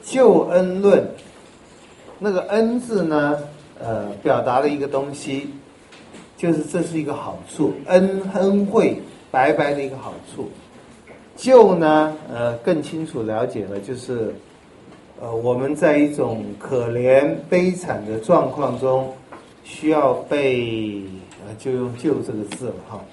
救恩论，那个恩字呢，表达了一个东西，就是这是一个好处，恩惠白白的一个好处。救呢，更清楚了解了，就是我们在一种可怜悲惨的状况中，需要被就用救这个字了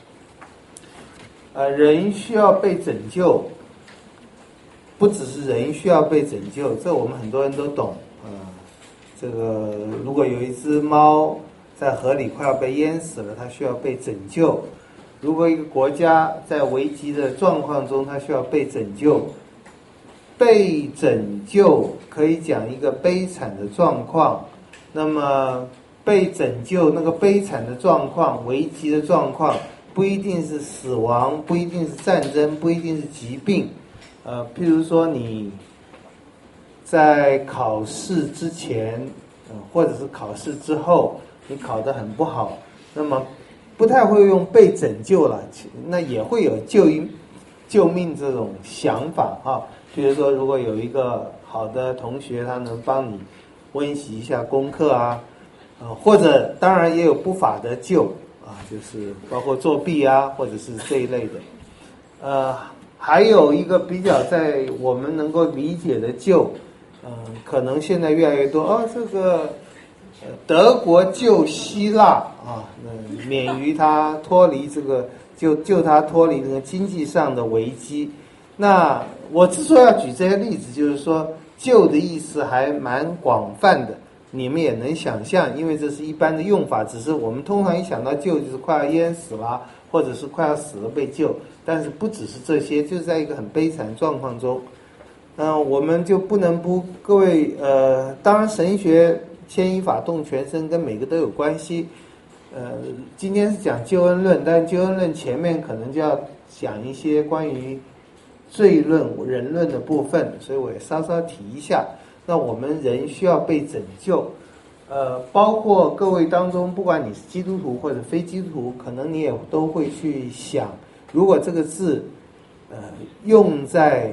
哈。人需要被拯救，不只是人需要被拯救，这我们很多人都懂。这个如果有一只猫在河里快要被淹死了，它需要被拯救；如果一个国家在危机的状况中，它需要被拯救。被拯救可以讲一个悲惨的状况，那么被拯救那个悲惨的状况、危机的状况，不一定是死亡，不一定是战争，不一定是疾病。譬如说你在考试之前，或者是考试之后，你考得很不好，那么不太会用被拯救了，那也会有救命这种想法哈。比如说，如果有一个好的同学，他能帮你温习一下功课啊，或者当然也有不法的救啊，就是包括作弊啊，或者是这一类的。还有一个比较在我们能够理解的救，可能现在越来越多这个德国救希腊啊，免于他脱离这个救他脱离这个经济上的危机。那我之所以要举这些例子，就是说救的意思还蛮广泛的，你们也能想象，因为这是一般的用法，只是我们通常一想到救就是快要淹死了，或者是快要死了被救，但是不只是这些，就是在一个很悲惨的状况中，我们就不能不各位当然神学牵一发动全身，跟每个都有关系。今天是讲救恩论，但救恩论前面可能就要讲一些关于罪论、人论的部分，所以我也稍稍提一下。那我们人需要被拯救，包括各位当中，不管你是基督徒或者非基督徒，可能你也都会去想，如果这个字，用在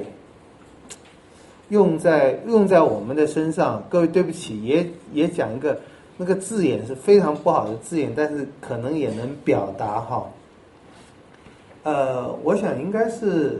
我们的身上，各位对不起，也讲一个那个字眼是非常不好的字眼，但是可能也能表达哈。我想应该是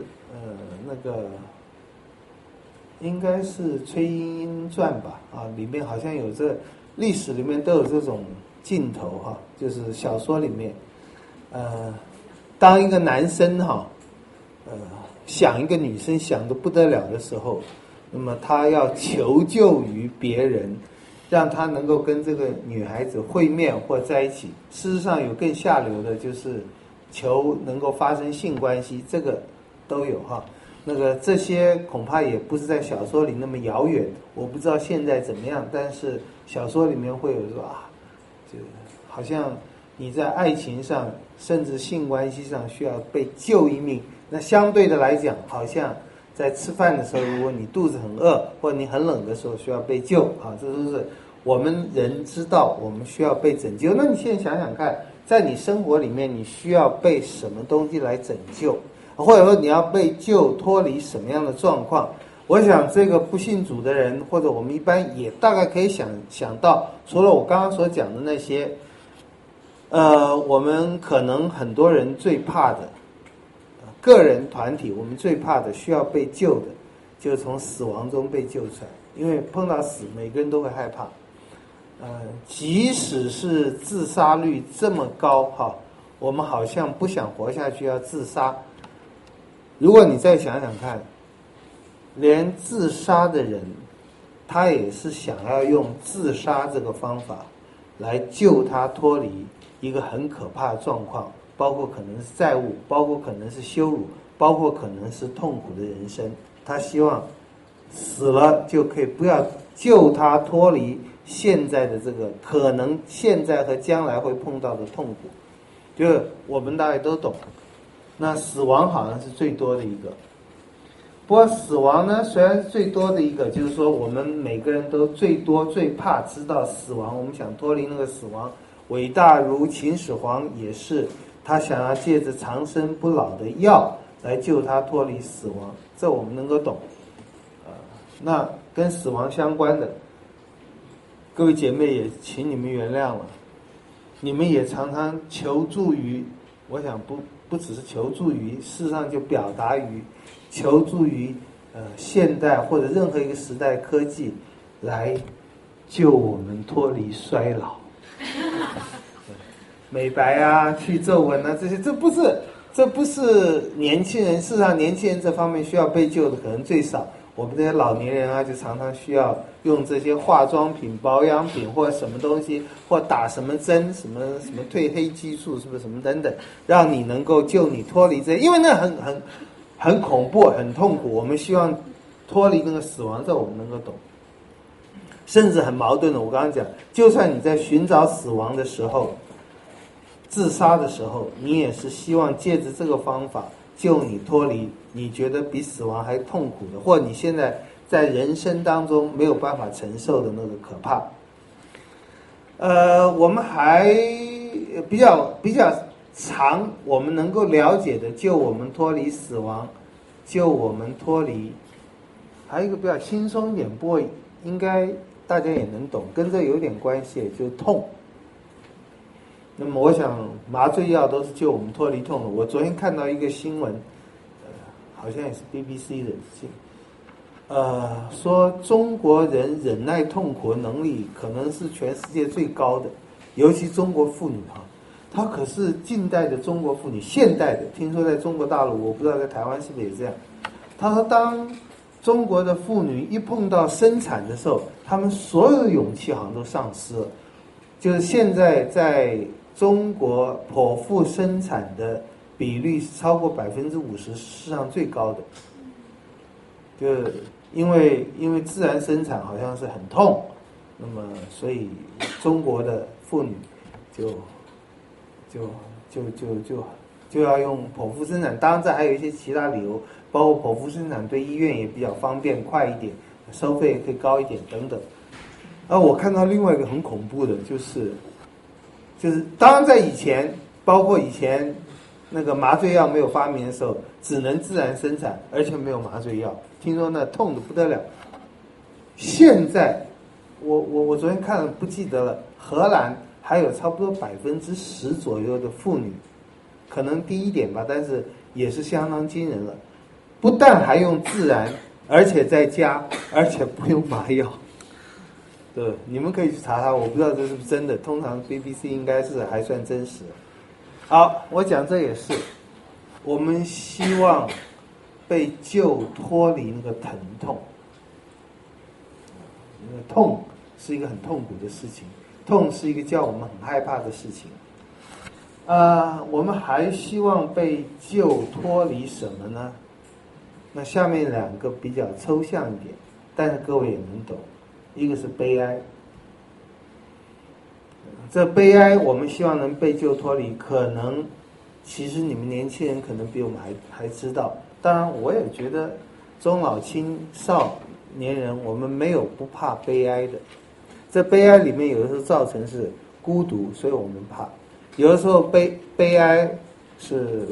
应该是《崔莺莺传》吧，里面好像有历史里面都有这种镜头哈，就是小说里面，当一个男生想一个女生想得不得了的时候，那么他要求救于别人，让他能够跟这个女孩子会面或在一起。事实上有更下流的，就是求能够发生性关系，这个都有哈。这些恐怕也不是在小说里那么遥远，我不知道现在怎么样，但是小说里面会有说就好像你在爱情上甚至性关系上需要被救一命。那相对的来讲，好像在吃饭的时候，如果你肚子很饿或者你很冷的时候需要被救这都是我们人知道我们需要被拯救。那你现在想想看，在你生活里面你需要被什么东西来拯救，或者说你要被救脱离什么样的状况？我想这个不信主的人，或者我们一般也大概可以想到，除了我刚刚所讲的那些，我们可能很多人最怕的，个人团体我们最怕的需要被救的，就是从死亡中被救出来。因为碰到死，每个人都会害怕。即使是自杀率这么高我们好像不想活下去要自杀。如果你再想想看，连自杀的人他也是想要用自杀这个方法来救他脱离一个很可怕的状况，包括可能是债务，包括可能是羞辱，包括可能是痛苦的人生。他希望死了就可以不要救他脱离现在的这个可能现在和将来会碰到的痛苦，就是我们大概都懂。那死亡好像是最多的一个，不过死亡呢虽然是最多的一个，就是说我们每个人都最怕知道死亡，我们想脱离那个死亡。伟大如秦始皇也是，他想要借着长生不老的药来救他脱离死亡，这我们能够懂。 那跟死亡相关的，各位姐妹也请你们原谅了。你们也常常求助于，我想不只是求助于，事实上就表达于求助于现代或者任何一个时代科技来救我们脱离衰老。美白啊，去皱纹啊，这些这不是年轻人，事实上年轻人这方面需要被救的可能最少。我们这些老年人啊，就常常需要用这些化妆品、保养品或什么东西，或打什么针、什么褪黑激素，是不是什么等等，让你能够救你脱离这，因为那很恐怖、很痛苦。我们希望脱离那个死亡，这我们能够懂。甚至很矛盾的，我刚刚讲，就算你在寻找死亡的时候，自杀的时候，你也是希望借着这个方法救你脱离你觉得比死亡还痛苦的，或你现在在人生当中没有办法承受的那个可怕。我们还比较长，我们能够了解的救我们脱离死亡，救我们脱离，还有一个比较轻松一点，不过应该大家也能懂，跟这有点关系，就是痛。那么我想麻醉药都是救我们脱离痛的。我昨天看到一个新闻，好像也是 BBC 的，说中国人忍耐痛苦能力可能是全世界最高的，尤其中国妇女她可是近代的中国妇女，现代的，听说在中国大陆，我不知道在台湾是不是也这样。她说当中国的妇女一碰到生产的时候，她们所有的勇气好像都丧失了。就是现在在中国剖腹生产的比率是超过50%，世上最高的。就是因为自然生产好像是很痛，那么所以中国的妇女就要用剖腹生产。当然这还有一些其他理由，包括剖腹生产对医院也比较方便快一点，收费也可以高一点等等。我看到另外一个很恐怖的，就是当然在以前，包括以前那个麻醉药没有发明的时候，只能自然生产，而且没有麻醉药，听说那痛得不得了。现在我昨天看了不记得了，荷兰还有差不多10%左右的妇女，可能低一点吧，但是也是相当惊人了。不但还用自然，而且在家，而且不用麻药。对，你们可以去查查，我不知道这是不是真的。通常 BBC 应该是还算真实。好，我讲这也是，我们希望被救脱离那个疼痛。那个痛是一个很痛苦的事情，痛是一个叫我们很害怕的事情。我们还希望被救脱离什么呢？那下面两个比较抽象一点，但是各位也能懂。一个是悲哀，这悲哀我们希望能被救脱离，可能其实你们年轻人可能比我们还知道。当然我也觉得中老青少年人我们没有不怕悲哀的。这悲哀里面有的时候造成是孤独，所以我们怕。有的时候悲哀是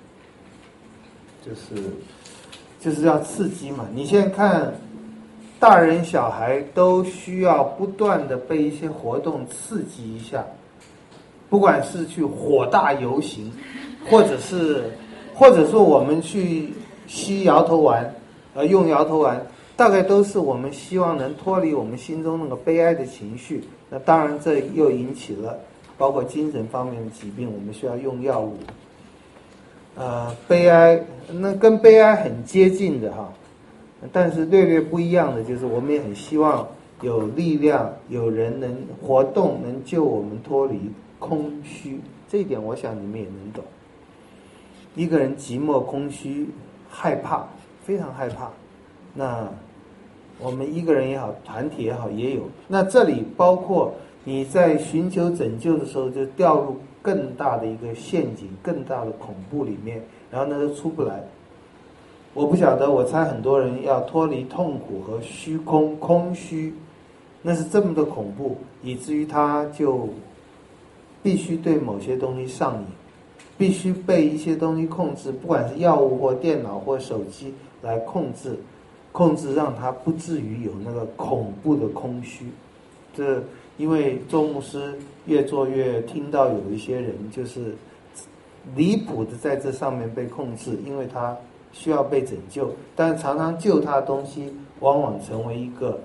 就是要刺激嘛。你现在看大人小孩都需要不断的被一些活动刺激一下，不管是去火大游行，或者说我们去吸摇头丸，用摇头丸，大概都是我们希望能脱离我们心中那个悲哀的情绪。那当然这又引起了包括精神方面的疾病，我们需要用药物。悲哀那跟悲哀很接近的但是略略不一样的就是我们也很希望有力量，有人能活动，能救我们脱离空虚。这一点我想你们也能懂。一个人寂寞空虚害怕，非常害怕，那我们一个人也好，团体也好也有。那这里包括你在寻求拯救的时候就掉入更大的一个陷阱，更大的恐怖里面，然后呢都出不来。我不晓得，我猜很多人要脱离痛苦和空虚，那是这么的恐怖，以至于他就必须对某些东西上瘾，必须被一些东西控制，不管是药物或电脑或手机来控控制让他不至于有那个恐怖的空虚。这因为周牧师越做越听到有一些人就是离谱的在这上面被控制，因为他需要被拯救，但是常常救他的东西往往成为一个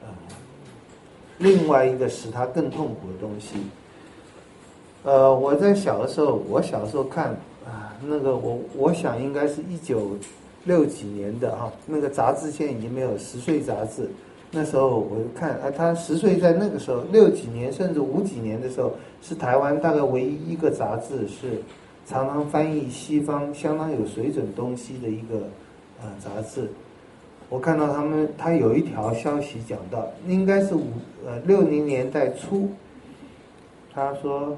另外一个使他更痛苦的东西。我在小时候看那个我想应该是1960几年的那个杂志现在已经没有10岁杂志。那时候我看他10岁在那个时候60几年甚至50几年的时候，是台湾大概唯一一个杂志是常常翻译西方相当有水准东西的一个杂志。我看到他有一条消息讲到，应该是60年代初，他说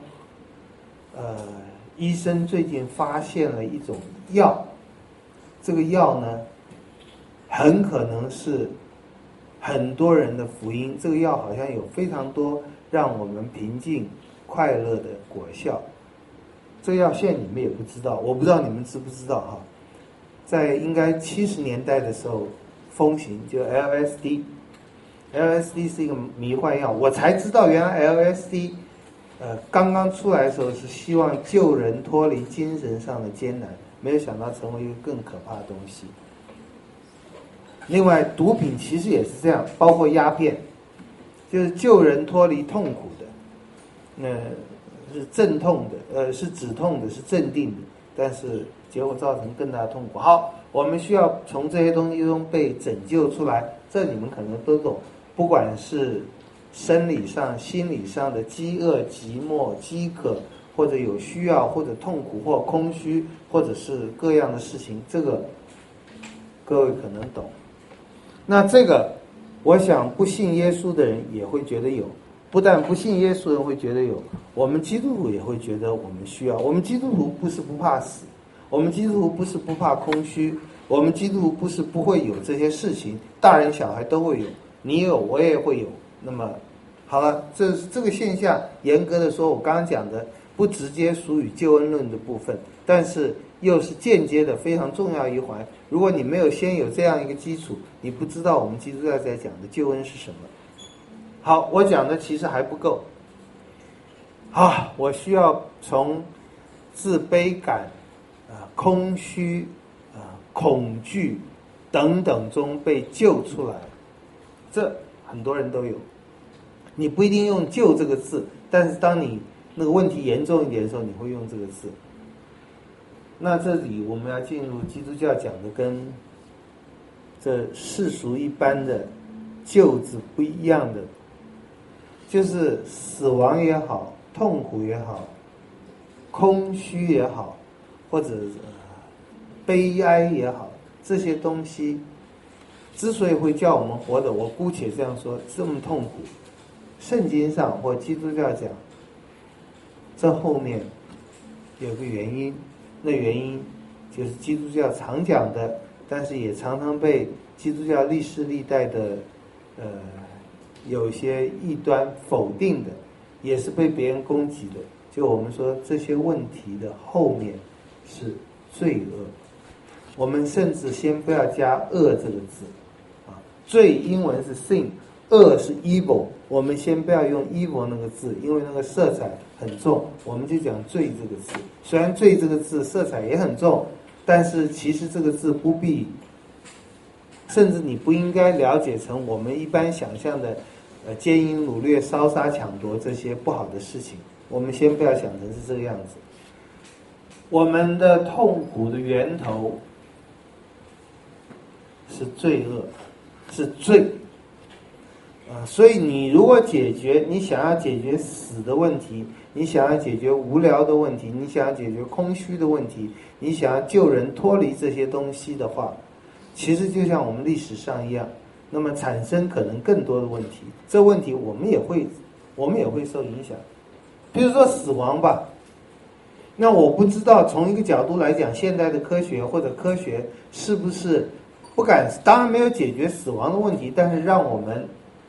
医生最近发现了一种药，这个药呢很可能是很多人的福音，这个药好像有非常多让我们平静快乐的果效。这个药现在你们也不知道，我不知道你们知不知道在应该70年代的时候风行，就 LSD 是一个迷幻药，我才知道原来 LSD刚刚出来的时候是希望救人脱离精神上的艰难，没有想到成为一个更可怕的东西。另外毒品其实也是这样，包括鸦片，就是救人脱离痛苦的，是镇痛的，是止痛的，是镇定的，但是结果造成更大的痛苦。好，我们需要从这些东西中被拯救出来，这你们可能都懂，不管是生理上心理上的饥饿寂寞饥渴，或者有需要或者痛苦或空虚，或者是各样的事情，这个各位可能懂。那这个我想不信耶稣的人也会觉得有，不但不信耶稣的人会觉得有，我们基督徒也会觉得我们需要。我们基督徒不是不怕死，我们基督徒不是不怕空虚，我们基督徒不是不会有这些事情，大人小孩都会有，你有我也会有。那么好了，这个现象严格的说，我刚刚讲的不直接属于救恩论的部分，但是又是间接的非常重要一环。如果你没有先有这样一个基础，你不知道我们基督教在讲的救恩是什么。好，我讲的其实还不够。我需要从自卑感空虚恐惧等等中被救出来，这很多人都有。你不一定用救这个字，但是当你那个问题严重一点的时候，你会用这个字。那这里我们要进入基督教讲的跟这世俗一般的救字不一样的，就是死亡也好，痛苦也好，空虚也好，或者悲哀也好，这些东西之所以会叫我们活得，我姑且这样说，这么痛苦，圣经上或基督教讲，这后面有个原因，那原因就是基督教常讲的，但是也常常被基督教历世历代的有些异端否定的，也是被别人攻击的。就我们说这些问题的后面是罪恶，我们甚至先不要加恶这个字罪英文是 sin， 恶是 evil， 我们先不要用 evil 那个字，因为那个色彩很重，我们就讲罪这个字。虽然罪这个字色彩也很重，但是其实这个字不必，甚至你不应该了解成我们一般想象的奸淫掳掠烧杀抢夺这些不好的事情，我们先不要想成是这个样子。我们的痛苦的源头是罪恶，是罪所以你如果你想要解决死的问题，你想要解决无聊的问题，你想要解决空虚的问题，你想要救人脱离这些东西的话，其实就像我们历史上一样，那么产生可能更多的问题，这问题我们也会受影响。比如说死亡吧，那我不知道从一个角度来讲，现代的科学或者科学是不是不敢，当然没有解决死亡的问题，但是让我们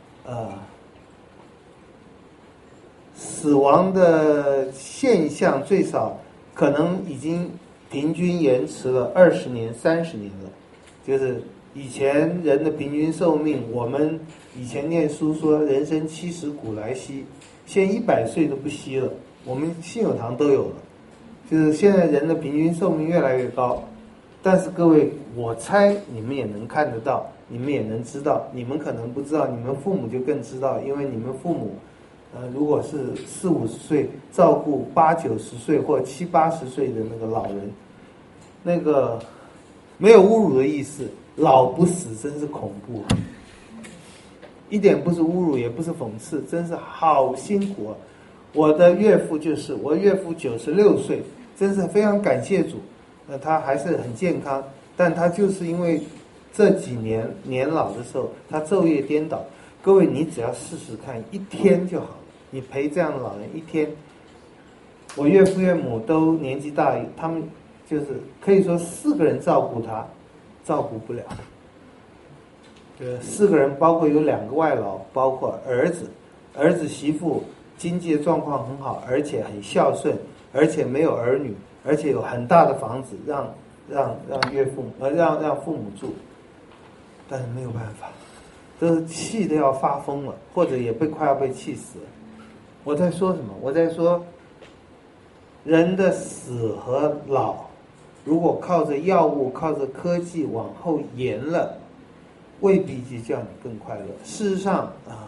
死亡的现象最少可能已经平均延迟了20年、30年了，就是以前人的平均寿命，我们以前念书说人生70古来稀，现在100岁都不稀了，我们信友堂都有了，就是现在人的平均寿命越来越高。但是各位，我猜你们也能看得到，你们也能知道，你们可能不知道，你们父母就更知道，因为你们父母如果是40-50岁照顾80-90岁或70-80岁的那个老人，那个没有侮辱的意思，老不死真是恐怖，一点不是侮辱，也不是讽刺，真是好辛苦啊！我的岳父就是我岳父96岁，真是非常感谢主，他还是很健康，但他就是因为这几年年老的时候，他昼夜颠倒。各位，你只要试试看，一天就好了。你陪这样的老人一天，我岳父岳母都年纪大，他们就是可以说4个人照顾他，照顾不了。4个人，包括有2个外劳，包括儿子媳妇经济状况很好，而且很孝顺，而且没有儿女，而且有很大的房子让父母住，但是没有办法，都气得要发疯了，或者也快要被气死了。我在说什么？我在说人的死和老，如果靠着药物、靠着科技往后延了，未必就叫你更快乐。事实上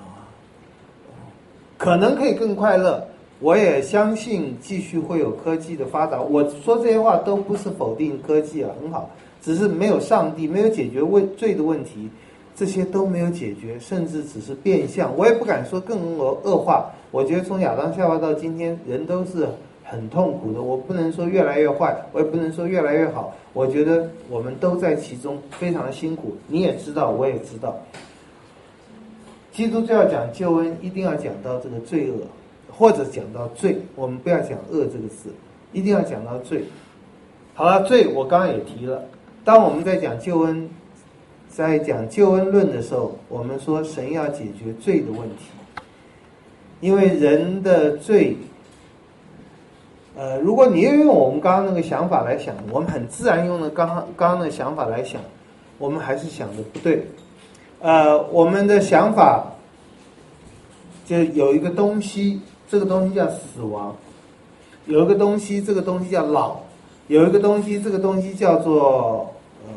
可能可以更快乐，我也相信继续会有科技的发展。我说这些话都不是否定科技啊，很好，只是没有上帝，没有解决罪的问题，这些都没有解决，甚至只是变相。我也不敢说更恶化。我觉得从亚当夏娃到今天，人都是很痛苦的。我不能说越来越坏，我也不能说越来越好。我觉得我们都在其中，非常的辛苦。你也知道，我也知道。基督教讲救恩，一定要讲到这个罪恶，或者讲到罪。我们不要讲恶这个字，一定要讲到罪。好了，罪我刚刚也提了。当我们在讲救恩，在讲救恩论的时候，我们说神要解决罪的问题，因为人的罪，如果你用我们刚刚那个想法来想，我们很自然用的刚刚的想法来想，我们还是想的不对。我们的想法就有一个东西，这个东西叫死亡；有一个东西，这个东西叫老；有一个东西，这个东西叫做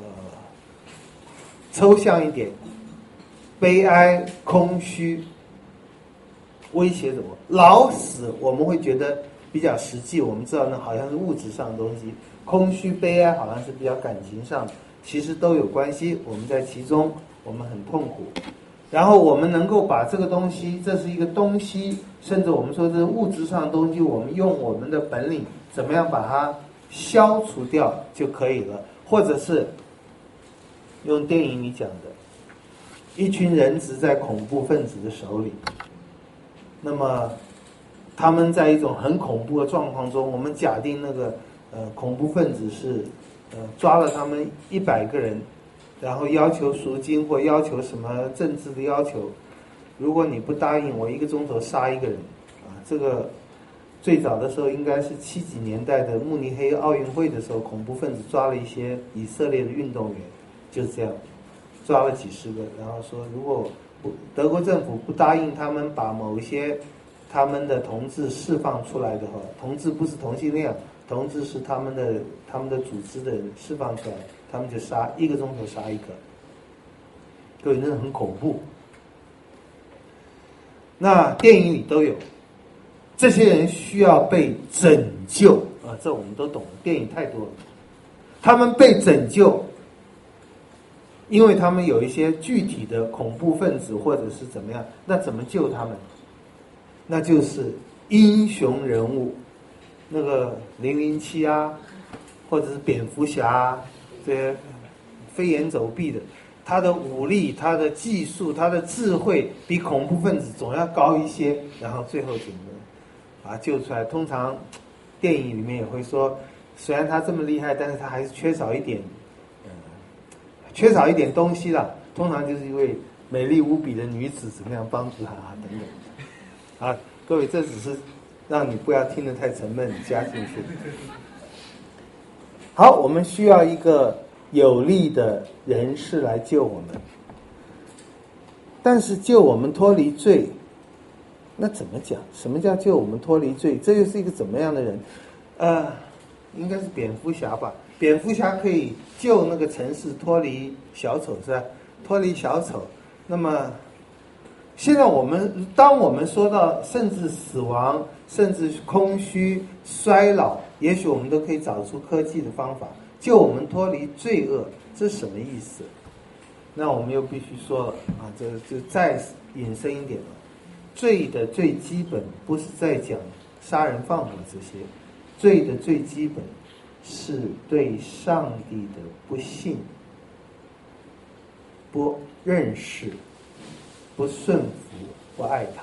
抽象一点，悲哀、空虚、威胁什么？老死我们会觉得比较实际，我们知道那好像是物质上的东西；空虚、悲哀好像是比较感情上的，其实都有关系。我们在其中，我们很痛苦。然后我们能够把这个东西，这是一个东西，甚至我们说这是物质上的东西，我们用我们的本领怎么样把它消除掉就可以了。或者是用电影里讲的，一群人质在恐怖分子的手里，那么他们在一种很恐怖的状况中，我们假定那个恐怖分子是抓了他们100个人，然后要求赎金或要求什么政治的要求，如果你不答应，我1个钟头杀1个人这个最早的时候应该是70几年代的慕尼黑奥运会的时候，恐怖分子抓了一些以色列的运动员，就是这样抓了几十个，然后说如果德国政府不答应他们把某一些他们的同志释放出来的话，同志不是同性恋，同志是他们的组织的人释放出来，他们就杀1个钟头杀1个，各位，那很恐怖。那电影里都有，这些人需要被拯救这我们都懂，电影太多了。他们被拯救，因为他们有一些具体的恐怖分子或者是怎么样，那怎么救他们？那就是英雄人物，那个007啊，或者是蝙蝠侠这些飞檐走壁的，他的武力、他的技术、他的智慧比恐怖分子总要高一些，然后最后怎么把他救出来？通常电影里面也会说，虽然他这么厉害，但是他还是缺少一点东西啦。通常就是一位美丽无比的女子怎么样帮助他等等。各位，这只是让你不要听得太沉闷，加进去。好，我们需要一个有力的人士来救我们。但是救我们脱离罪，那怎么讲？什么叫救我们脱离罪？这又是一个怎么样的人？应该是蝙蝠侠吧？蝙蝠侠可以救那个城市脱离小丑，是吧？脱离小丑。那么现在当我们说到甚至死亡，甚至空虚、衰老，也许我们都可以找出科技的方法救我们脱离罪恶，这是什么意思？那我们又必须说了啊，这就再引申一点了。罪的最基本不是在讲杀人放火这些，罪的最基本是对上帝的不信、不认识、不顺服、不爱他。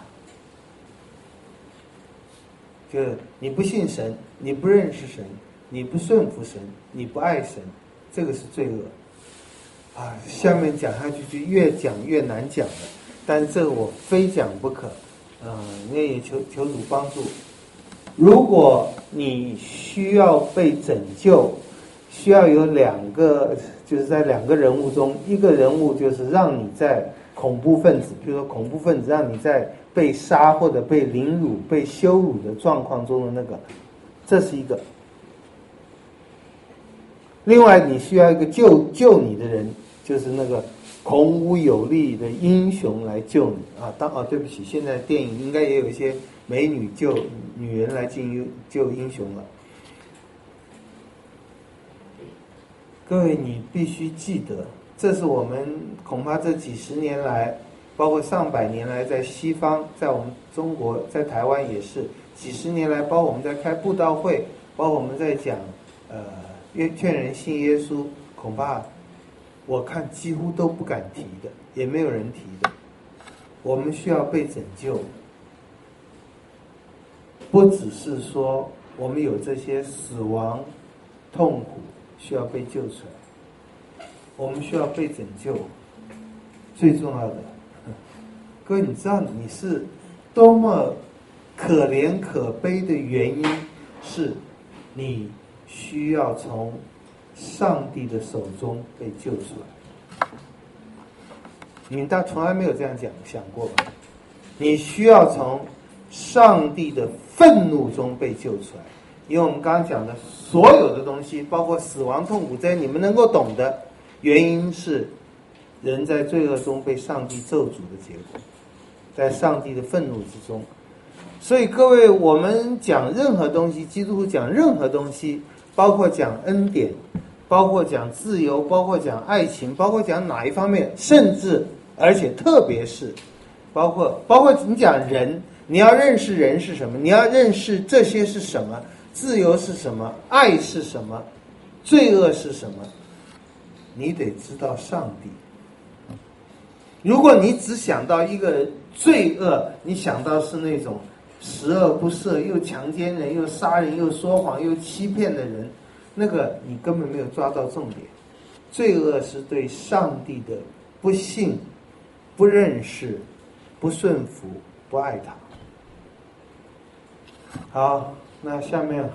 就你不信神，你不认识神，你不顺服神，你不爱神，这个是罪恶。下面讲下去就越讲越难讲了，但是这个我非讲不可，因为也求主帮助。如果你需要被拯救，需要有两个，就是在两个人物中，一个人物就是让你在恐怖分子，比如说恐怖分子让你在被杀或者被凌辱、被羞辱的状况中的那个，这是一个。另外，你需要一个救你的人。就是那个孔武有力的英雄来救你啊！对不起，现在电影应该也有一些美女救女人来救英雄了。各位，你必须记得，这是我们恐怕这几十年来，包括上百年来，在西方，在我们中国，在台湾也是几十年来，包括我们在开布道会，包括我们在讲劝人信耶稣，恐怕我看几乎都不敢提的，也没有人提的。我们需要被拯救，不只是说我们有这些死亡、痛苦需要被救出来，我们需要被拯救。最重要的，各位，你知道你是多么可怜可悲的原因，是你需要从上帝的手中被救出来。你们从来没有这样想过吧？你需要从上帝的愤怒中被救出来，因为我们刚刚讲的所有的东西，包括死亡、痛苦这些，你们能够懂的原因是人在罪恶中被上帝咒诅的结果，在上帝的愤怒之中。所以各位，我们讲任何东西，基督徒讲任何东西，包括讲恩典，包括讲自由，包括讲爱情，包括讲哪一方面，甚至而且特别是包括你讲人，你要认识人是什么，你要认识这些是什么，自由是什么，爱是什么，罪恶是什么，你得知道上帝。如果你只想到一个罪恶，你想到是那种十恶不赦，又强奸人，又杀人，又说谎，又欺骗的人，那个你根本没有抓到重点。罪恶是对上帝的不信、不认识、不顺服、不爱他。好，那下面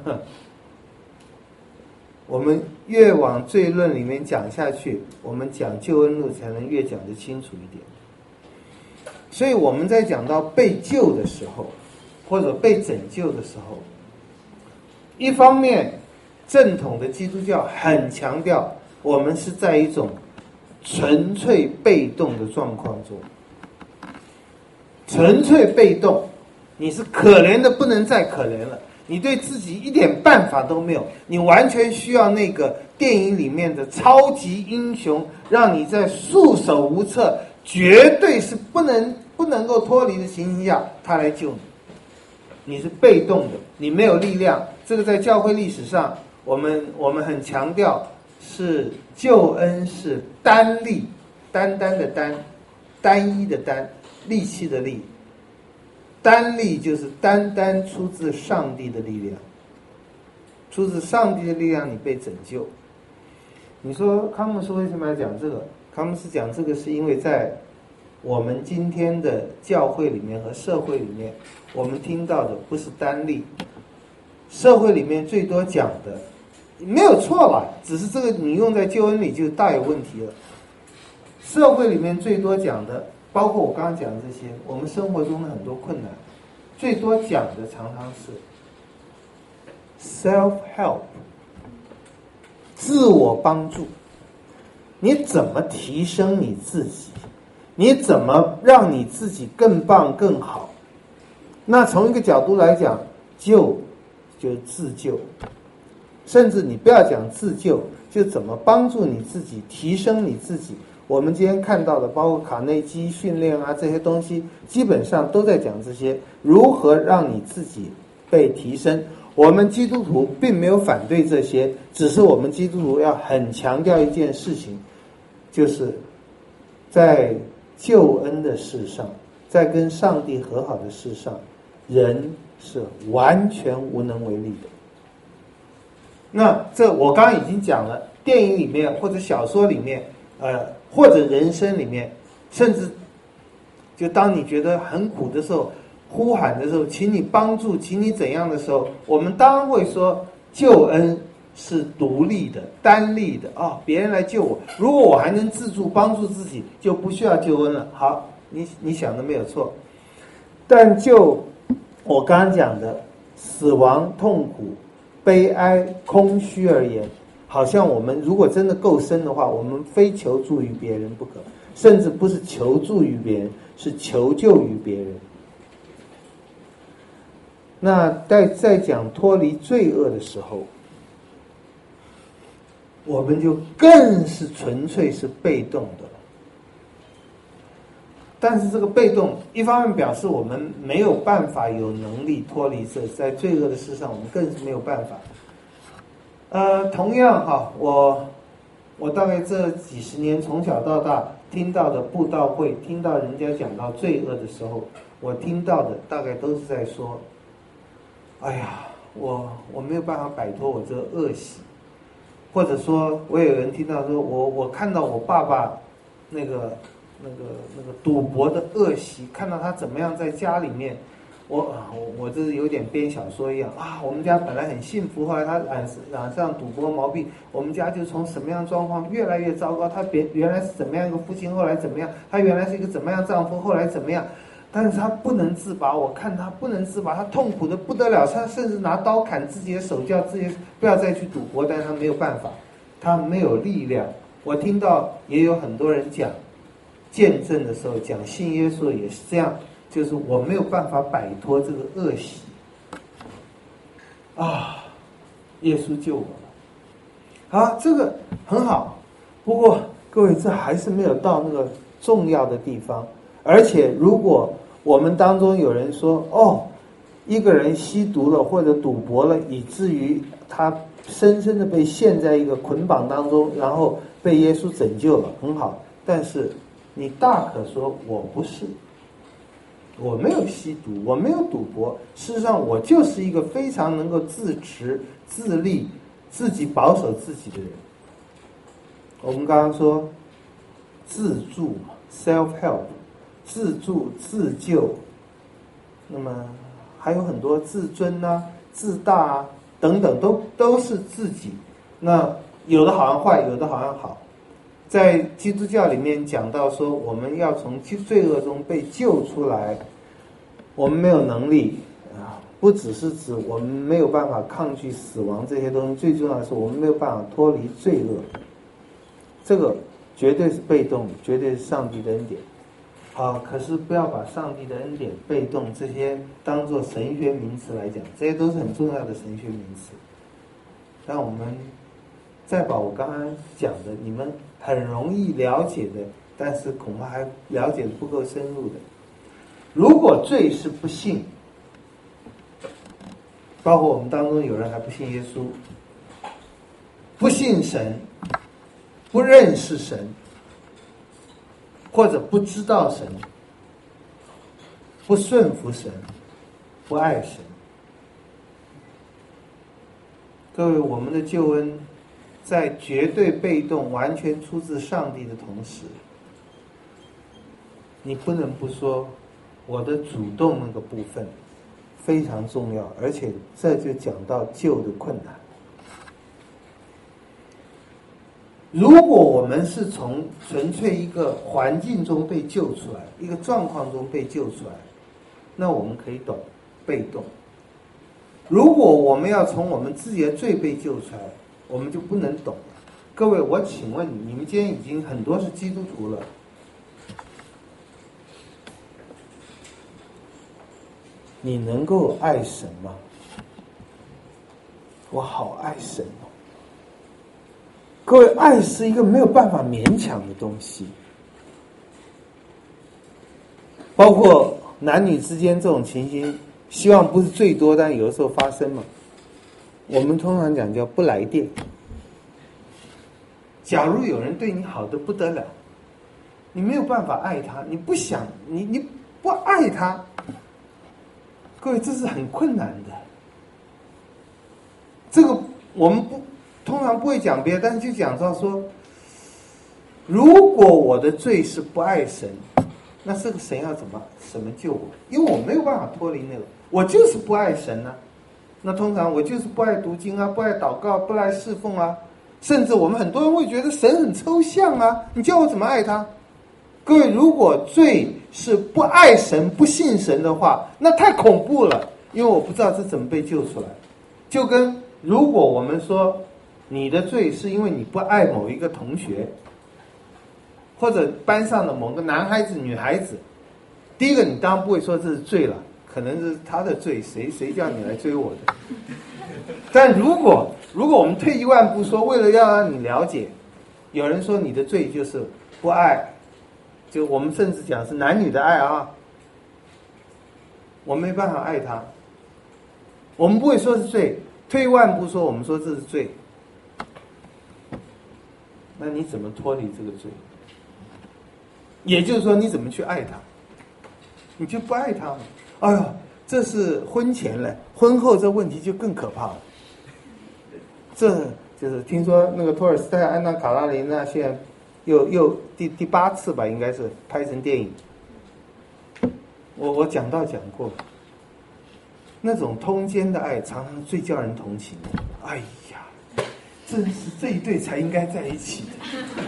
我们越往罪论里面讲下去，我们讲救恩论才能越讲得清楚一点。所以我们在讲到被救的时候，或者被拯救的时候，一方面正统的基督教很强调我们是在一种纯粹被动的状况中，纯粹被动，你是可怜的不能再可怜了，你对自己一点办法都没有，你完全需要那个电影里面的超级英雄，让你在束手无策，绝对是不能够脱离的情形下，他来救你。你是被动的，你没有力量。这个在教会历史上，我们很强调，是救恩是单力，单单的单，单一的单，力气的力。单力就是单单出自上帝的力量，出自上帝的力量，你被拯救。你说康姆斯为什么要讲这个？康姆斯讲这个是因为在我们今天的教会里面和社会里面，我们听到的不是单力，社会里面最多讲的没有错吧？只是这个你用在救恩里就大有问题了。社会里面最多讲的，包括我刚刚讲的这些，我们生活中的很多困难，最多讲的常常是 self help， 自我帮助。你怎么提升你自己？你怎么让你自己更棒更好？那从一个角度来讲，救就是自救，甚至你不要讲自救，就怎么帮助你自己，提升你自己。我们今天看到的，包括卡内基训练啊这些东西，基本上都在讲这些如何让你自己被提升。我们基督徒并没有反对这些，只是我们基督徒要很强调一件事情，就是在救恩的事上，在跟上帝和好的事上，人是完全无能为力的。那这我刚刚已经讲了，电影里面或者小说里面，或者人生里面，甚至就当你觉得很苦的时候，呼喊的时候，请你帮助，请你怎样的时候，我们当然会说救恩是独立的、单立的啊，别人来救我，如果我还能自助帮助自己，就不需要救恩了。好，你想的没有错，但就我刚刚讲的死亡、痛苦、悲哀、空虚而言，好像我们如果真的够深的话，我们非求助于别人不可，甚至不是求助于别人，是求救于别人。那在讲脱离罪恶的时候，我们就更是纯粹是被动的了。但是这个被动，一方面表示我们没有办法有能力脱离这，在罪恶的事上，我们更是没有办法。同样哈，我大概这几十年从小到大听到的布道会，听到人家讲到罪恶的时候，我听到的大概都是在说，哎呀，我没有办法摆脱我这个恶习，或者说我有人听到说我看到我爸爸那个赌博的恶习，看到他怎么样在家里面，我这是有点编小说一样啊！我们家本来很幸福，后来他染上赌博毛病，我们家就从什么样状况越来越糟糕。他原来是怎么样一个父亲，后来怎么样？他原来是一个怎么样丈夫，后来怎么样？但是他不能自拔，我看他不能自拔，他痛苦的不得了，他甚至拿刀砍自己的手，叫自己不要再去赌博，但是他没有办法，他没有力量。我听到也有很多人讲见证的时候，讲信耶稣也是这样，就是我没有办法摆脱这个恶习啊，耶稣救我了啊，这个很好。不过各位，这还是没有到那个重要的地方。而且如果我们当中有人说一个人吸毒了或者赌博了，以至于他深深的被陷在一个捆绑当中，然后被耶稣拯救了，很好。但是你大可说我不是，我没有吸毒，我没有赌博，事实上我就是一个非常能够自持自立、自己保守自己的人。我们刚刚说自助嘛 ，self help， 自助自救，那么还有很多自尊啊、自大啊等等，都是自己。那有的好像坏，有的好像好。在基督教里面讲到说，我们要从罪恶中被救出来，我们没有能力啊，不只是指我们没有办法抗拒死亡这些东西，最重要的是我们没有办法脱离罪恶。这个绝对是被动，绝对是上帝的恩典。好，可是不要把上帝的恩典、被动这些当作神学名词来讲，这些都是很重要的神学名词。让我们再把我刚刚讲的，你们很容易了解的，但是恐怕还了解的不够深入的。如果罪是不信，包括我们当中有人还不信耶稣，不信神，不认识神，或者不知道神，不顺服神，不爱神。各位，我们的救恩在绝对被动、完全出自上帝的同时，你不能不说我的主动那个部分非常重要，而且这就讲到救的困难。 如果我们是从纯粹一个环境中被救出来，一个状况中被救出来，那我们可以懂被动。如果我们要从我们自己的罪被救出来，我们就不能懂了。各位，我请问你们今天已经很多是基督徒了，你能够爱神吗？我好爱神哦。各位，爱是一个没有办法勉强的东西，包括男女之间这种情形，希望不是最多，但有的时候发生嘛。我们通常讲叫不来电。假如有人对你好得不得了，你没有办法爱他，你不想，你不爱他，各位，这是很困难的。这个我们通常不会讲别的，但是就讲到说，如果我的罪是不爱神，那这个神要怎么救我？因为我没有办法脱离那个，我就是不爱神啊。那通常我就是不爱读经啊，不爱祷告，不爱侍奉啊，甚至我们很多人会觉得神很抽象啊，你叫我怎么爱他？各位，如果罪是不爱神、不信神的话，那太恐怖了，因为我不知道这怎么被救出来。就跟如果我们说你的罪是因为你不爱某一个同学，或者班上的某个男孩子、女孩子，第一个你当然不会说这是罪了，可能是他的罪，谁叫你来追我的？但如果我们退一万步说，为了要让你了解，有人说你的罪就是不爱，就我们甚至讲是男女的爱啊，我没办法爱他，我们不会说是罪。退一万步说，我们说这是罪，那你怎么脱离这个罪？也就是说，你怎么去爱他？你就不爱他吗？哎呦，这是婚前了，婚后这问题就更可怕了。这就是听说那个托尔斯泰、安娜·卡拉琳娜现在又第8次吧，应该是拍成电影。我讲过，那种通奸的爱常常最叫人同情的。哎呀，真是这一对才应该在一起的。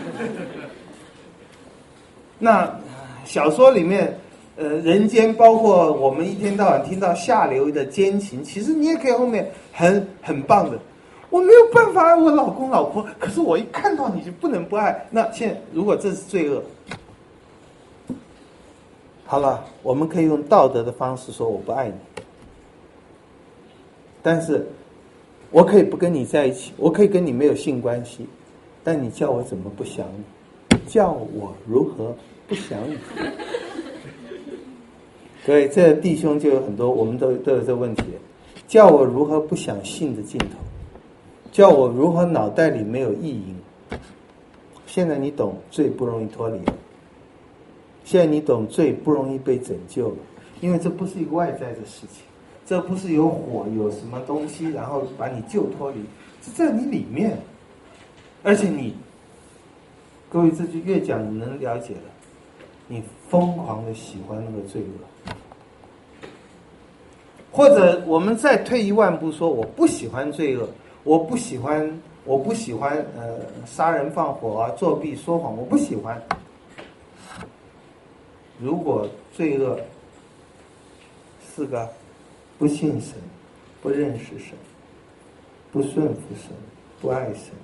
那小说里面，人间包括我们一天到晚听到下流的奸情，其实你也可以后面很棒的。我没有办法爱我老公老婆，可是我一看到你就不能不爱。那现在如果这是罪恶，好了，我们可以用道德的方式说我不爱你，但是我可以不跟你在一起，我可以跟你没有性关系，但你叫我怎么不想你？叫我如何不想你？所以这弟兄就有很多，我们都有这个问题，叫我如何不想性的尽头，叫我如何脑袋里没有意淫。现在你懂罪不容易脱离了，现在你懂罪不容易被拯救了，因为这不是一个外在的事情，这不是有火有什么东西然后把你救脱离，是在你里面。而且你各位，这就越讲你能了解了，你疯狂的喜欢那个罪恶。或者我们再退一万步说，我不喜欢罪恶，我不喜欢杀人放火啊、作弊说谎，我不喜欢。如果罪恶是个不信神、不认识神、不顺服神、不爱神，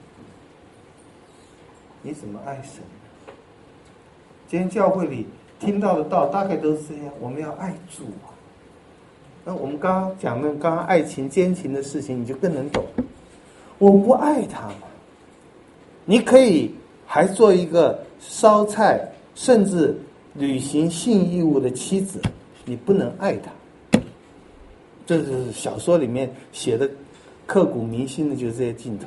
你怎么爱神呢？今天教会里听到的道大概都是这样，我们要爱主啊。那我们刚刚讲的刚刚爱情奸情的事情，你就更能懂。我不爱他嘛，你可以还做一个烧菜甚至履行性义务的妻子，你不能爱他。这是小说里面写的刻骨铭心的，就是这些镜头。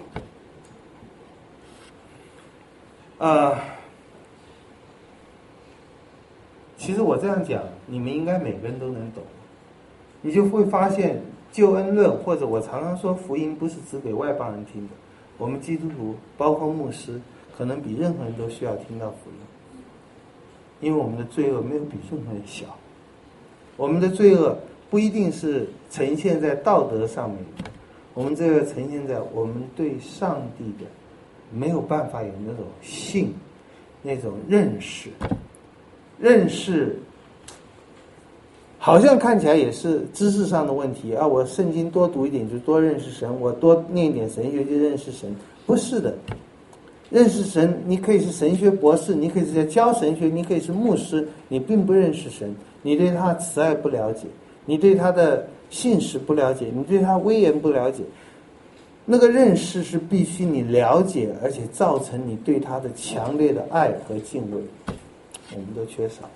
其实我这样讲，你们应该每个人都能懂。你就会发现救恩论，或者我常常说福音不是只给外邦人听的，我们基督徒包括牧师可能比任何人都需要听到福音，因为我们的罪恶没有比任何人小，我们的罪恶不一定是呈现在道德上面，我们这个呈现在我们对上帝的没有办法有那种信，那种认识。认识好像看起来也是知识上的问题啊，我圣经多读一点就多认识神，我多念一点神学就认识神，不是的。认识神，你可以是神学博士，你可以是在教神学，你可以是牧师，你并不认识神，你对他的慈爱不了解，你对他的信实不了解，你对他威严不了解。那个认识是必须你了解，而且造成你对他的强烈的爱和敬畏，我们都缺少。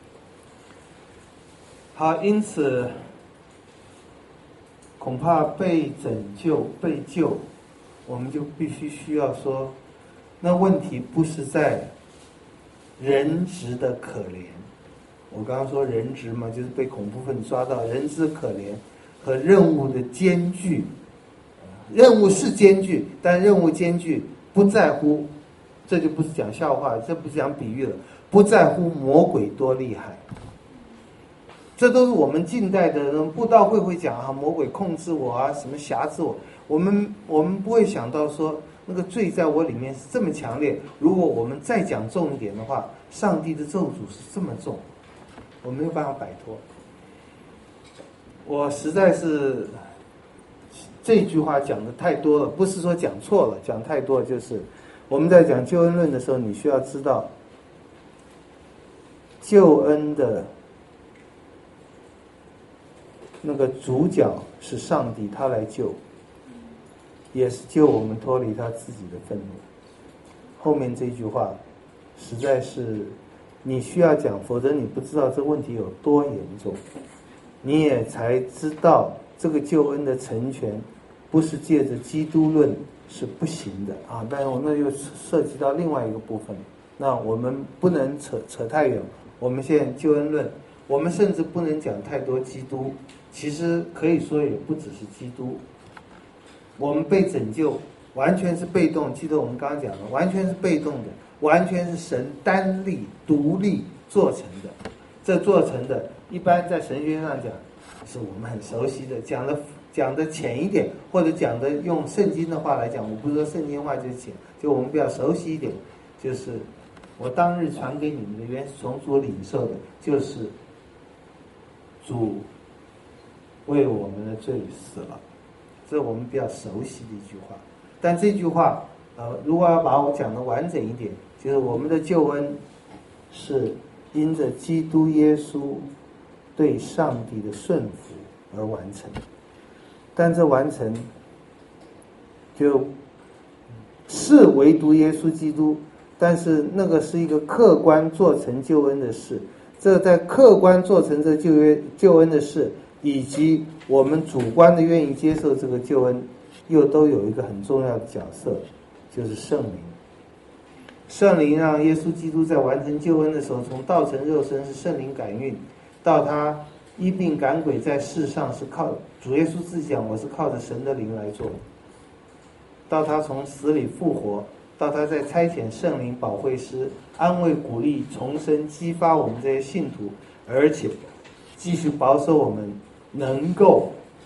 好，因此恐怕被拯救、被救，我们就必须需要说，那问题不是在人质的可怜。我刚刚说人质嘛，就是被恐怖分子抓到，人质可怜和任务的艰巨。任务是艰巨，但任务艰巨不在乎，这就不是讲笑话，这不是讲比喻了，不在乎魔鬼多厉害。这都是我们近代的人布道会讲啊，魔鬼控制我啊，什么辖制我。我们不会想到说那个罪在我里面是这么强烈。如果我们再讲重一点的话，上帝的咒诅是这么重，我没有办法摆脱。我实在是这句话讲的太多了，不是说讲错了，讲太多，就是我们在讲救恩论的时候，你需要知道救恩的那个主角是上帝，他来救，也是救我们脱离他自己的愤怒。后面这句话实在是你需要讲，否则你不知道这问题有多严重，你也才知道这个救恩的成全不是借着基督论是不行的啊！但是我们又涉及到另外一个部分，那我们不能扯太远。我们现在救恩论，我们甚至不能讲太多基督，其实可以说也不只是基督。我们被拯救完全是被动，记得我们刚刚讲的，完全是被动的，完全是神单立独立做成的。这做成的一般在神学上讲是我们很熟悉的，讲的浅一点，或者讲的用圣经的话来讲，我不是说圣经话就是浅，就我们比较熟悉一点，就是我当日传给你们的原是从主领受的，就是主为我们的罪死了，这我们比较熟悉的一句话。但这句话如果要把我讲的完整一点，就是我们的救恩是因着基督耶稣对上帝的顺服而完成，但这完成就是唯独耶稣基督，但是那个是一个客观做成救恩的事。这在客观做成这救恩的事，以及我们主观的愿意接受这个救恩，又都有一个很重要的角色，就是圣灵。圣灵让耶稣基督在完成救恩的时候，从道成肉身是圣灵感孕，到他医病赶鬼在世上是靠主耶稣自己讲，我是靠着神的灵来做的，到他从死里复活，到他在差遣圣灵保惠师安慰鼓励重生激发我们这些信徒，而且继续保守我们能够，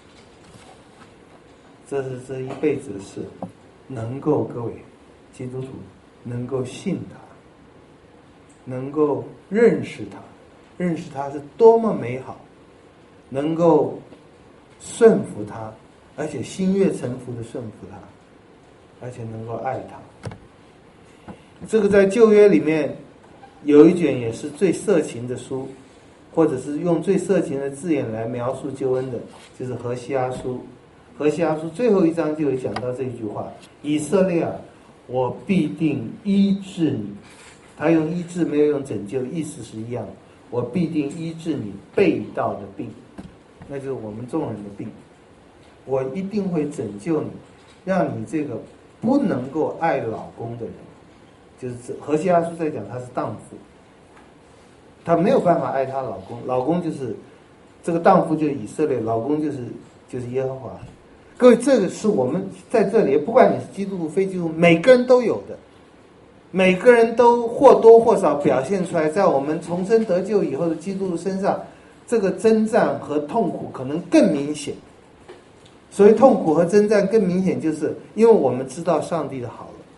这是这一辈子的事，能够各位基督徒能够信他，能够认识他，认识他是多么美好，能够顺服他，而且心悦诚服的顺服他，而且能够爱他。这个在旧约里面有一卷也是最色情的书，或者是用最色情的字眼来描述救恩的，就是何西阿书。何西阿书最后一章就有讲到这一句话：以色列啊，我必定医治你。他用医治没有用拯救，意思是一样的。我必定医治你背道的病，那就是我们众人的病。我一定会拯救你，让你这个不能够爱老公的人，就是何西阿书在讲他是荡妇，他没有办法爱她老公，老公就是这个荡妇就是以色列，老公就是耶和华。各位，这个是我们在这里，不管你是基督徒非基督徒，每个人都有的，每个人都或多或少表现出来，在我们重生得救以后的基督徒身上，这个征战和痛苦可能更明显。所以痛苦和征战更明显，就是因为我们知道上帝的好了，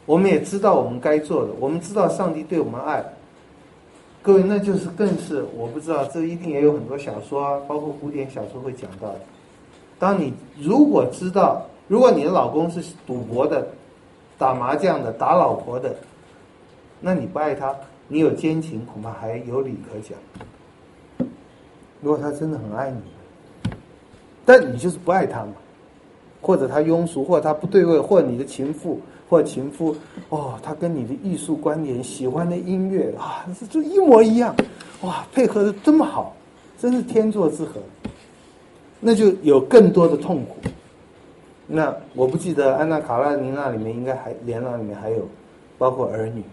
我们也知道我们该做的，我们知道上帝对我们爱。各位，那就是更是我不知道，这一定也有很多小说啊，包括古典小说会讲到的。当你如果知道，如果你的老公是赌博的、打麻将的、打老婆的，那你不爱他，你有奸情，恐怕还有理可讲。如果他真的很爱你，但你就是不爱他嘛，或者他庸俗，或者他不对味，或者你的情妇或者情夫，他跟你的艺术观点、喜欢的音乐啊，这一模一样，哇，配合的这么好，真是天作之合，那就有更多的痛苦。那我不记得安娜卡列尼娜里面应该还连那里面还有包括儿女。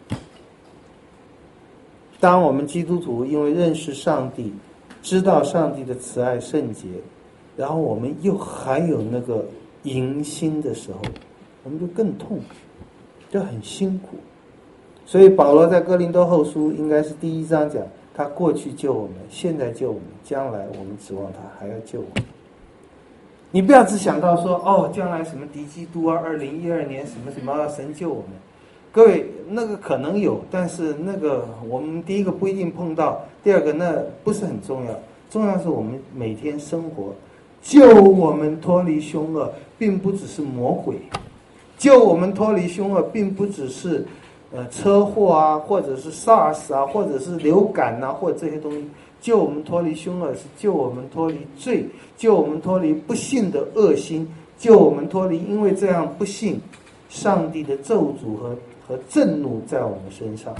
当我们基督徒因为认识上帝，知道上帝的慈爱圣洁，然后我们又还有那个迎新的时候，我们就更痛苦，就很辛苦。所以保罗在哥林多后书应该是第1章讲，他过去救我们，现在救我们，将来我们指望他还要救我们。你不要只想到说将来什么敌基督啊，2012年什么什么神救我们。各位，那个可能有，但是那个我们第一个不一定碰到，第二个那不是很重要，重要是我们每天生活。救我们脱离凶恶，并不只是魔鬼；救我们脱离凶恶，并不只是车祸啊，或者是 SARS 啊，或者是流感啊，或者这些东西。救我们脱离凶恶，是救我们脱离罪，救我们脱离不幸的恶心，救我们脱离因为这样不幸，上帝的咒诅和震怒在我们身上。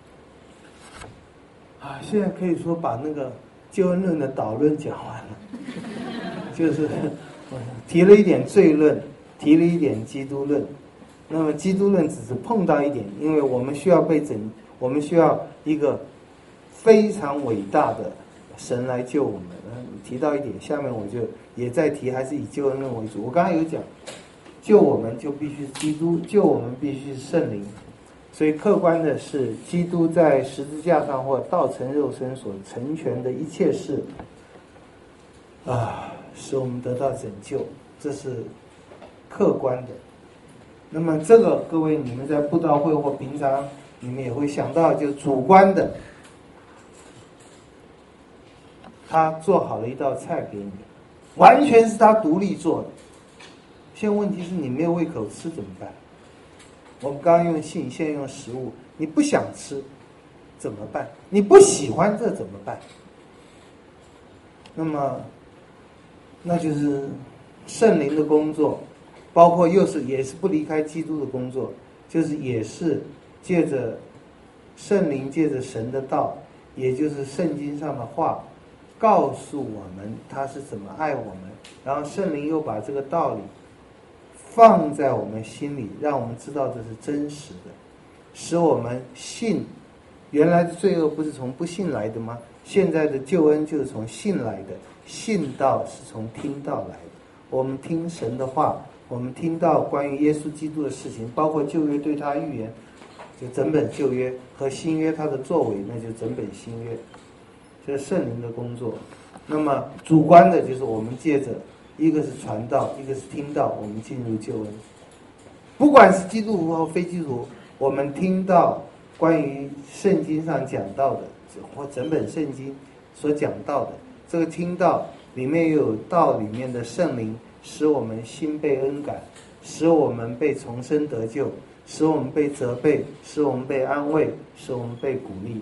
现在可以说把那个救恩论的导论讲完了，就是提了一点罪论，提了一点基督论。那么基督论只是碰到一点，因为我们需要我们需要一个非常伟大的神来救我们。提到一点，下面我就也在提，还是以救恩论为主。我刚刚有讲，救我们就必须是基督，救我们必须是圣灵。所以客观的是，基督在十字架上或道成肉身所成全的一切事使我们得到拯救，这是客观的。那么这个各位你们在布道会或平常你们也会想到，就是主观的，他做好了一道菜给你，完全是他独立做的。现在问题是你没有胃口吃怎么办？我们刚刚用性，现在用食物，你不想吃怎么办？你不喜欢这怎么办？那么那就是圣灵的工作，包括也是不离开基督的工作，就是也是借着圣灵，借着神的道，也就是圣经上的话，告诉我们他是怎么爱我们，然后圣灵又把这个道理放在我们心里，让我们知道这是真实的，使我们信。原来的罪恶不是从不信来的吗？现在的救恩就是从信来的，信道是从听道来的。我们听神的话，我们听到关于耶稣基督的事情，包括旧约对他预言，就整本旧约，和新约他的作为，那就整本新约，这是圣灵的工作。那么主观的就是我们借着一个是传道，一个是听到，我们进入救恩。不管是基督徒或非基督徒，我们听到关于圣经上讲到的，或整本圣经所讲到的，这个听到里面有道里面的圣灵，使我们心被恩感，使我们被重生得救，使我们被责备，使我们被安慰，使我们被鼓励。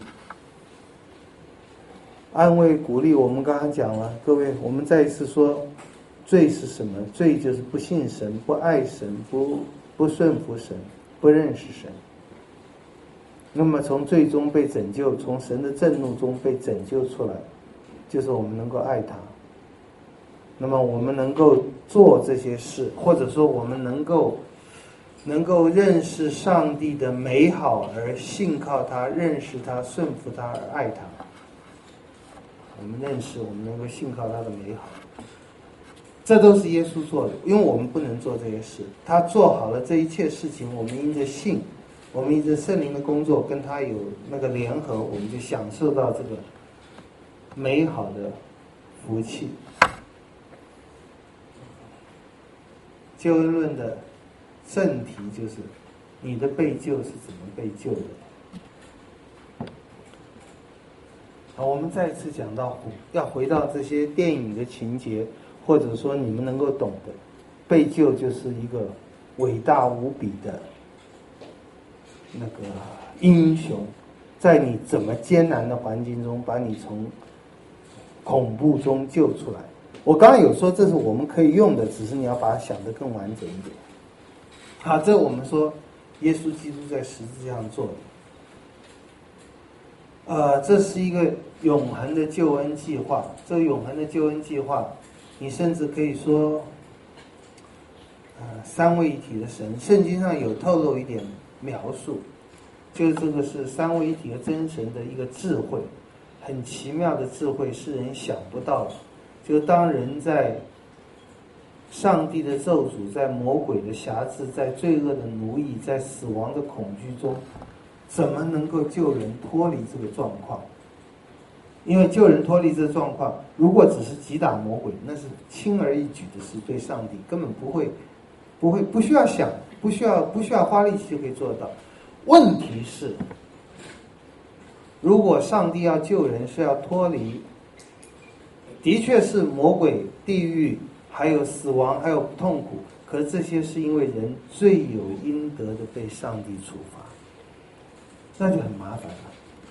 安慰鼓励我们刚刚讲了，各位我们再一次说，罪是什么？罪就是不信神，不爱神，不顺服神，不认识神。那么从罪中被拯救，从神的震怒中被拯救出来，就是我们能够爱他。那么我们能够做这些事，或者说我们能够认识上帝的美好而信靠他，认识他，顺服他而爱他。我们认识，我们能够信靠他的美好，这都是耶稣做的，因为我们不能做这些事，他做好了这一切事情，我们因着信，我们因着圣灵的工作跟他有那个联合，我们就享受到这个美好的福气。救恩论的正题就是你的被救是怎么被救的？我们再次讲到，要回到这些电影的情节，或者说你们能够懂的，被救就是一个伟大无比的那个英雄，在你怎么艰难的环境中，把你从恐怖中救出来。我刚刚有说这是我们可以用的，只是你要把它想得更完整一点。好，这我们说耶稣基督在十字架上做的。这是一个永恒的救恩计划。这个永恒的救恩计划，你甚至可以说，三位一体的神，圣经上有透露一点描述，就是这个是三位一体的真神的一个智慧，很奇妙的智慧，是人想不到的。就当人在上帝的咒诅，在魔鬼的辖制，在罪恶的奴役，在死亡的恐惧中，怎么能够救人脱离这个状况？因为救人脱离这个状况，如果只是击打魔鬼，那是轻而易举的事，对上帝根本不需要想，不需要花力气就可以做得到。问题是，如果上帝要救人，是要脱离，的确是魔鬼、地狱，还有死亡，还有痛苦，可是这些是因为人罪有应得的被上帝处罚，那就很麻烦了。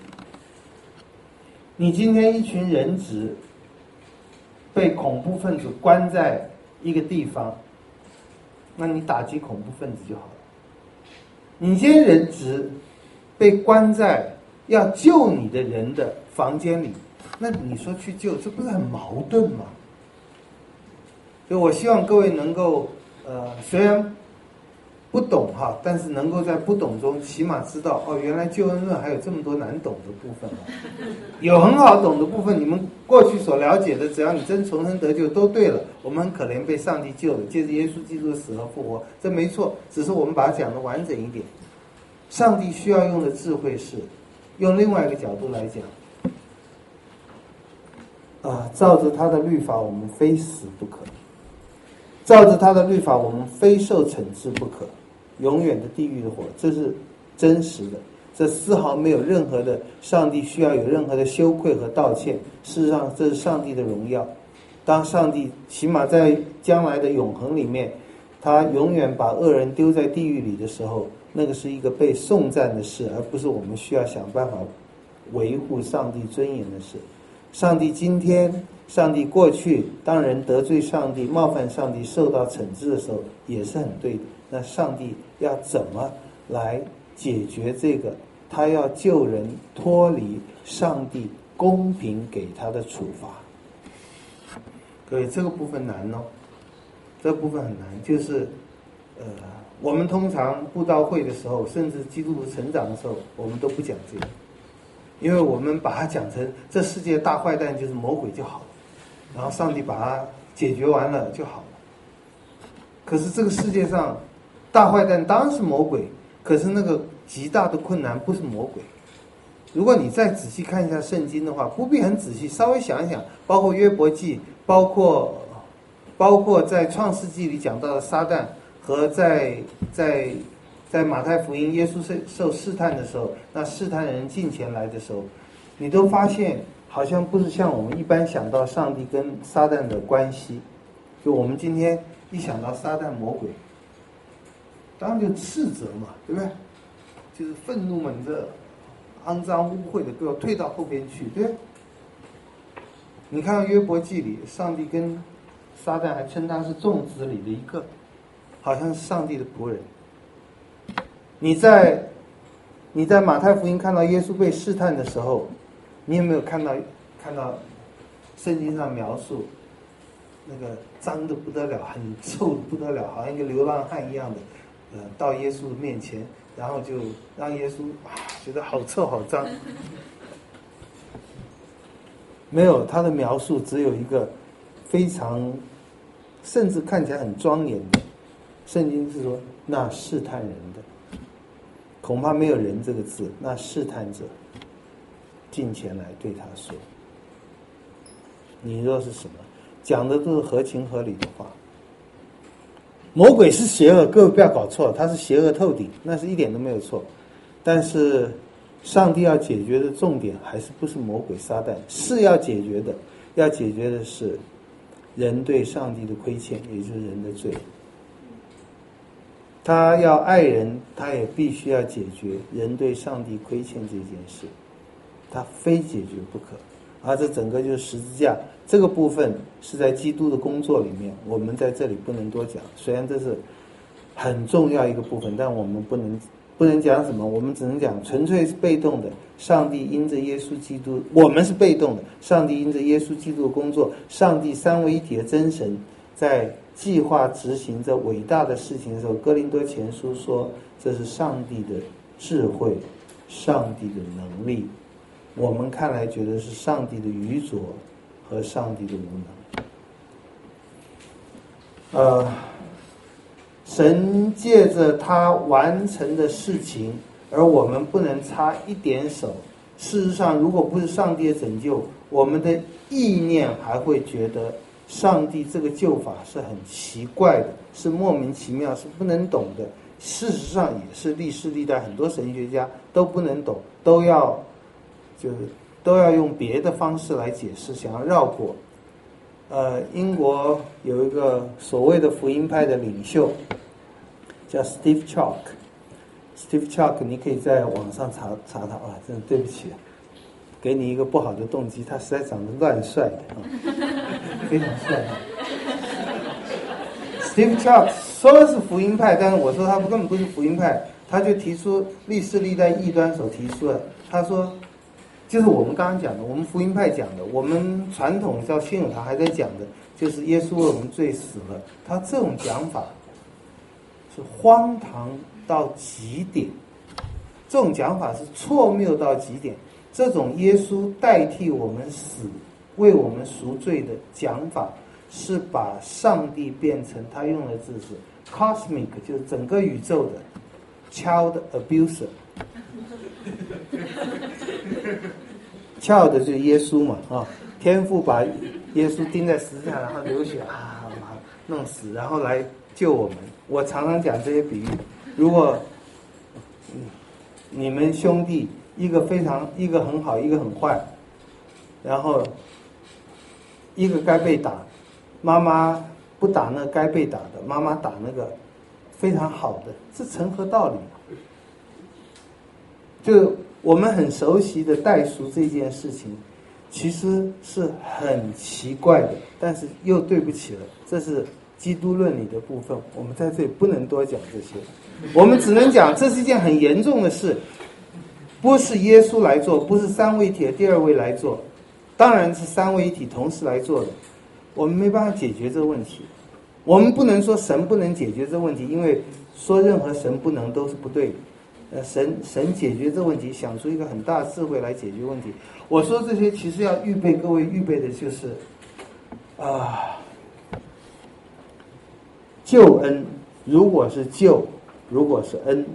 你今天一群人质被恐怖分子关在一个地方，那你打击恐怖分子就好了。你今天人质被关在要救你的人的房间里，那你说去救，这不是很矛盾吗？所以我希望各位能够虽然不懂哈，但是能够在不懂中起码知道原来救恩论还有这么多难懂的部分有很好懂的部分，你们过去所了解的，只要你真重生得救都对了。我们很可怜被上帝救了，借着耶稣基督的死和复活，这没错，只是我们把它讲得完整一点。上帝需要用的智慧是用另外一个角度来讲，照着他的律法我们非死不可，照着他的律法我们非受惩治不可，永远的地狱的火，这是真实的，这丝毫没有任何的上帝需要有任何的羞愧和道歉。事实上这是上帝的荣耀。当上帝起码在将来的永恒里面，他永远把恶人丢在地狱里的时候，那个是一个被颂赞的事，而不是我们需要想办法维护上帝尊严的事。上帝今天，上帝过去，当人得罪上帝、冒犯上帝、受到惩治的时候，也是很对的。那上帝要怎么来解决这个？他要救人脱离上帝公平给他的处罚。各位，这个部分难哦，这个部分很难。就是我们通常布道会的时候，甚至基督徒成长的时候，我们都不讲这个，因为我们把它讲成这世界大坏蛋就是魔鬼就好了，然后上帝把它解决完了就好了。可是这个世界上大坏蛋当然是魔鬼，可是那个极大的困难不是魔鬼。如果你再仔细看一下圣经的话，不必很仔细，稍微想一想，包括约伯记，包括在创世纪里讲到的撒旦，和在马太福音耶稣受试探的时候，那试探人近前来的时候，你都发现好像不是像我们一般想到上帝跟撒旦的关系。就我们今天一想到撒旦魔鬼，当然就斥责嘛，对不对？就是愤怒嘛，你这肮脏污秽的，给我退到后边去，对不对？你看到约伯记里，上帝跟撒旦还称他是众子里的一个，好像是上帝的仆人。你在马太福音看到耶稣被试探的时候，你有没有看到圣经上描述那个脏的不得了，很臭的不得了，好像一个流浪汉一样的，到耶稣的面前，然后就让耶稣觉得好臭好脏。没有，他的描述只有一个非常甚至看起来很庄严的，圣经是说那试探人的，恐怕没有人这个字，那试探者近前来对他说，你若是什么，讲的都是合情合理的话。 魔鬼是邪恶，各位不要搞错，他是邪恶透顶，那是一点都没有错。但是上帝要解决的重点还是不是魔鬼撒旦，是要解决的，要解决的是人对上帝的亏欠，也就是人的罪。他要爱人，他也必须要解决人对上帝亏欠这件事，他非解决不可。而这整个就是十字架这个部分是在基督的工作里面，我们在这里不能多讲，虽然这是很重要一个部分，但我们不能讲什么，我们只能讲纯粹是被动的。上帝因着耶稣基督，我们是被动的，上帝因着耶稣基督的工作，上帝三位一体的真神在计划执行这伟大的事情的时候，哥林多前书说这是上帝的智慧，上帝的能力，我们看来觉得是上帝的愚拙和上帝的无能。神借着他完成的事情，而我们不能插一点手。事实上，如果不是上帝的拯救，我们的意念还会觉得上帝这个救法是很奇怪的，是莫名其妙，是不能懂的。事实上也是历世历代很多神学家都不能懂，都要用别的方式来解释，想要绕过。英国有一个所谓的福音派的领袖叫 Steve Chalke。Steve Chalke 你可以在网上查他啊，真的对不起，给你一个不好的动机，他实在长得乱帅的啊，非常帅。Steve Chalke 说是福音派，但是我说他根本不是福音派，他就提出历世历代异端所提出的，他说就是我们刚刚讲的，我们福音派讲的，我们传统叫信友堂还在讲的，就是耶稣为我们罪死了。他这种讲法是荒唐到极点，这种讲法是错谬到极点。这种耶稣代替我们死，为我们赎罪的讲法，是把上帝变成，他用的字是 cosmic， 就是整个宇宙的 child abuser。child 就是耶稣嘛，天父把耶稣钉在十字架，然后流血弄死，然后来救我们。我常常讲这些比喻，如果你们兄弟一个很好，一个很坏，然后一个该被打，妈妈不打那该被打的，妈妈打那个非常好的，这成何道理？就我们很熟悉的代赎这件事情，其实是很奇怪的，但是又对不起了，这是基督论里的部分，我们在这里不能多讲这些，我们只能讲这是一件很严重的事，不是耶稣来做，不是三位一体的第二位来做，当然是三位一体同时来做的，我们没办法解决这个问题。我们不能说神不能解决这个问题，因为说任何神不能都是不对的。神解决这个问题，想出一个很大的智慧来解决问题。我说这些其实要预备各位预备的就是救恩，如果是救，如果是恩，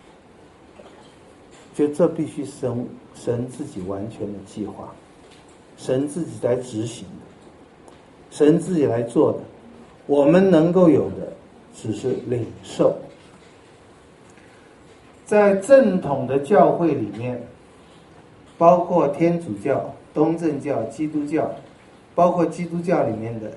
就这必须神自己完全的计划，神自己来执行的，神自己来做的，我们能够有的只是领受。在正统的教会里面，包括天主教、东正教、基督教，包括基督教里面的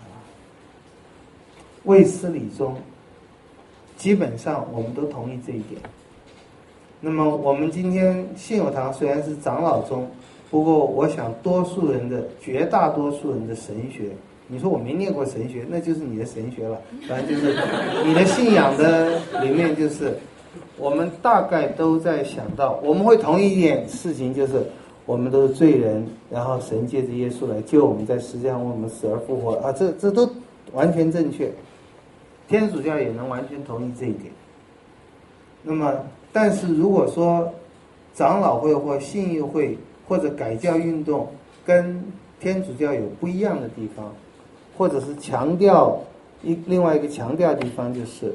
卫斯理宗，基本上我们都同意这一点。那么我们今天信友堂虽然是长老宗，不过我想绝大多数人的神学，你说我没念过神学，那就是你的神学了，反正就是你的信仰的里面，就是我们大概都在想到，我们会同意一件事情，就是我们都是罪人，然后神借着耶稣来救我们，在世界上为我们死而复活这都完全正确。天主教也能完全同意这一点。那么但是如果说长老会或信义会或者改教运动跟天主教有不一样的地方，或者是强调另外一个强调的地方，就是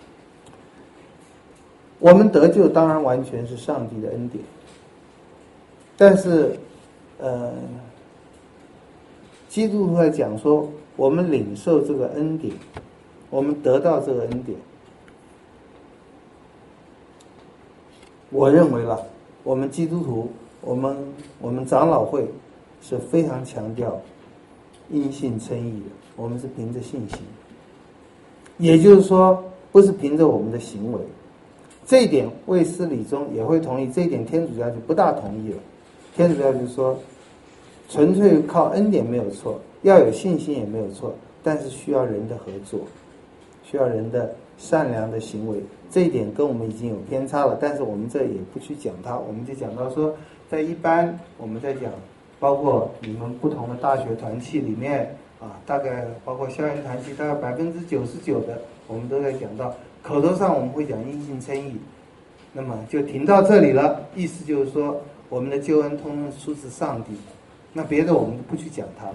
我们得救当然完全是上帝的恩典，但是基督徒在讲说我们领受这个恩典， 我们得到这个恩典。我认为了，我们基督徒，我们长老会是非常强调因信称义的，我们是凭着信心，也就是说不是凭着我们的行为。这一点卫斯理宗也会同意，这一点天主教就不大同意了。天主教就说纯粹靠恩典没有错，要有信心也没有错，但是需要人的合作，需要人的善良的行为。这一点跟我们已经有偏差了，但是我们这也不去讲它，我们就讲到说，在一般我们在讲，包括你们不同的大学团契里面啊，大概包括校园团契，大概99%的，我们都在讲到口头上我们会讲因信称义，那么就停到这里了。意思就是说，我们的救恩通通出自上帝，那别的我们不去讲它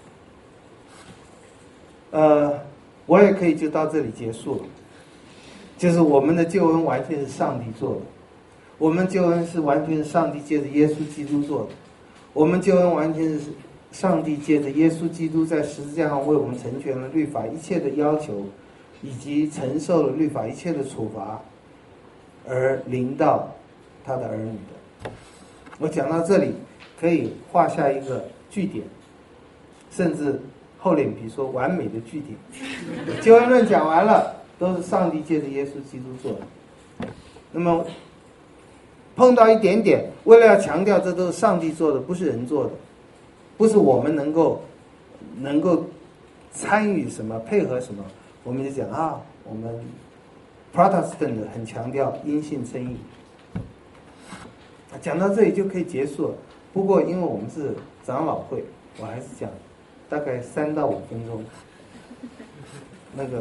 了。我也可以就到这里结束了。就是我们的救恩完全是上帝做的，我们救恩是完全是上帝借着耶稣基督做的，我们救恩完全是上帝借着耶稣基督在十字架上为我们成全了律法一切的要求，以及承受了律法一切的处罚，而临到他的儿女的。我讲到这里可以画下一个句点，甚至厚脸皮说完美的句点。救恩论讲完了，都是上帝借着耶稣基督做的。那么碰到一点点，为了要强调这都是上帝做的，不是人做的，不是我们能够参与什么配合什么，我们就讲啊，我们 Protestant 很强调因信称义。讲到这里就可以结束了。不过因为我们是长老会，我还是讲大概3到5分钟。那个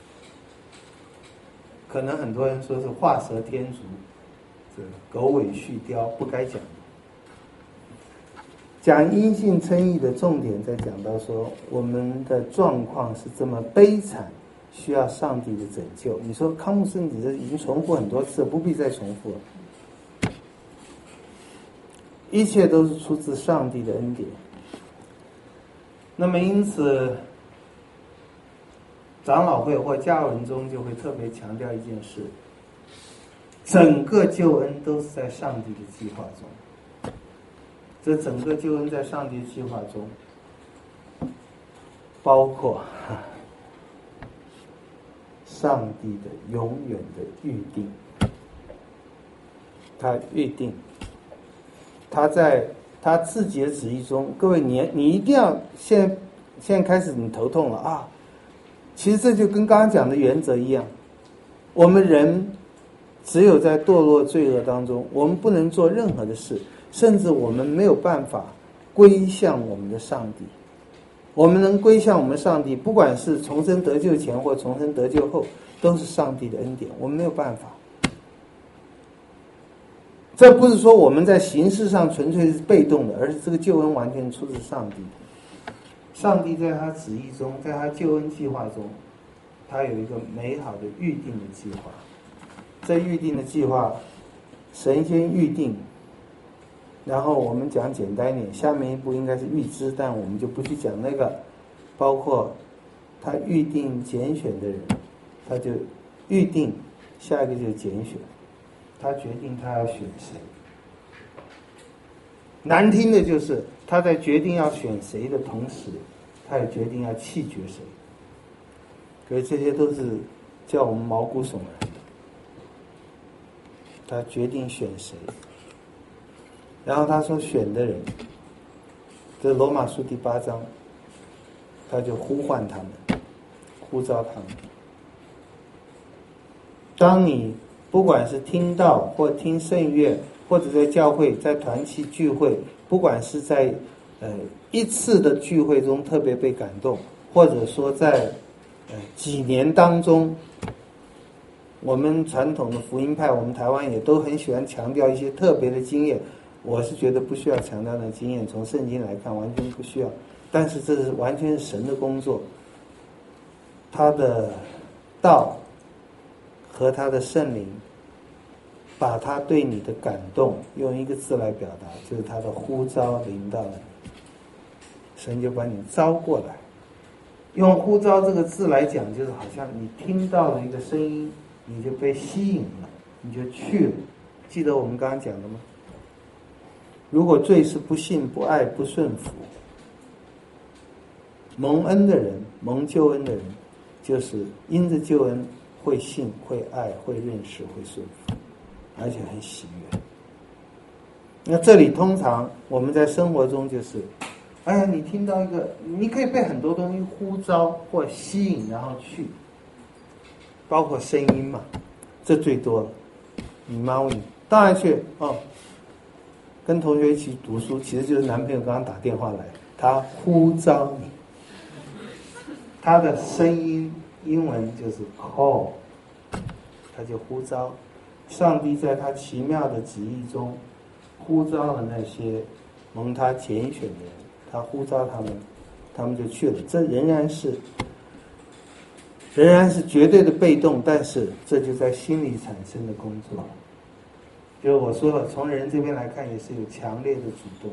可能很多人说是画蛇添足，这狗尾续貂，不该讲。讲因信称义的重点在讲到说，我们的状况是这么悲惨，需要上帝的拯救。你说康姆斯你这已经重复很多次，不必再重复了。一切都是出自上帝的恩典。那么因此长老会或加尔文中就会特别强调一件事，整个救恩都是在上帝的计划中，这整个救恩在上帝的计划中包括上帝的永远的预定。他预定，他在他自己的旨意中，各位你一定要现在开始你头痛了啊！其实这就跟刚刚讲的原则一样，我们人只有在堕落罪恶当中，我们不能做任何的事，甚至我们没有办法归向我们的上帝。我们能归向我们上帝，不管是重生得救前或重生得救后，都是上帝的恩典，我们没有办法。这不是说我们在形式上纯粹是被动的，而是这个救恩完全出自上帝。上帝在他旨意中，在他救恩计划中，他有一个美好的预定的计划。这预定的计划，神先预定，然后我们讲简单一点，下面一步应该是预知，但我们就不去讲那个。包括他预定拣选的人，他就预定下一个就是拣选，他决定他要选谁。难听的就是他在决定要选谁的同时，他也决定要弃绝谁。可是这些都是叫我们毛骨悚然的。他决定选谁，然后他说选的人，这罗马书第8章，他就呼唤他们，呼召他们。当你不管是听到或听圣乐，或者在教会在团契聚会，不管是在一次的聚会中特别被感动，或者说在几年当中，我们传统的福音派，我们台湾也都很喜欢强调一些特别的经验。我是觉得不需要强调的经验，从圣经来看完全不需要，但是这是完全是神的工作，他的道和他的圣灵把他对你的感动用一个字来表达，就是他的呼召临到了你，神就把你招过来， 用呼召这个字来讲，就是好像你听到了一个声音，你就被吸引了，你就去了。记得我们刚刚讲的吗？如果罪是不信、不爱、不顺服，蒙恩的人，蒙救恩的人，就是因着救恩会信、会爱、会认识、会顺服，而且很喜悦。那这里通常我们在生活中就是，哎呀，你听到一个，你可以被很多东西呼召或吸引，然后去，包括声音嘛，这最多了。你妈问你，当然去哦。跟同学一起读书，其实就是男朋友刚刚打电话来，他呼召你，他的声音英文就是 call， 他就呼召。上帝在他奇妙的旨意中呼召了那些蒙他拣选的人，他呼召他们，他们就去了。这仍然是绝对的被动，但是这就在心里产生的工作。就是我说了，从人这边来看，也是有强烈的主动，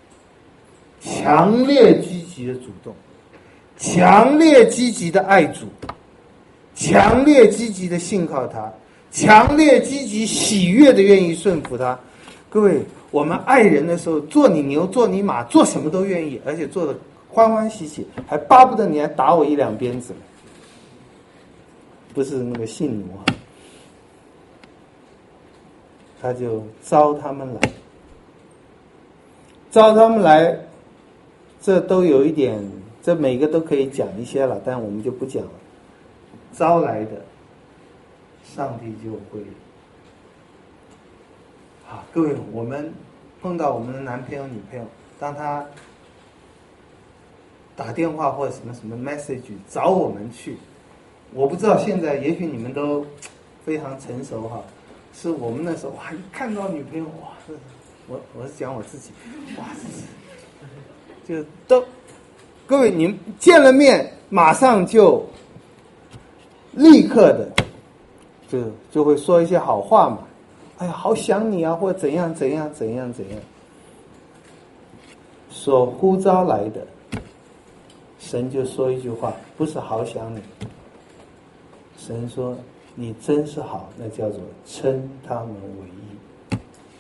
强烈积极的主动，强烈积极的爱主，强烈积极的信靠他，强烈积极喜悦的愿意顺服他。各位，我们爱人的时候，做你牛做你马，做什么都愿意，而且做得欢欢喜喜，还巴不得你还打我一两鞭子，不是那个性奴啊。他就招他们来，这都有一点，这每个都可以讲一些了，但我们就不讲了。招来的，上帝就会各位，我们碰到我们的男朋友、女朋友，当他打电话或者什么 message 找我们去，我不知道现在，也许你们都非常成熟哈。是我们那时候哇，一看到女朋友哇，我是讲我自己，哇，就都各位，你们见了面马上就立刻的就会说一些好话嘛，哎呀，好想你啊，或者怎样，所呼召来的，神就说一句话，不是好想你，神说。你真是好，那叫做称他们为义。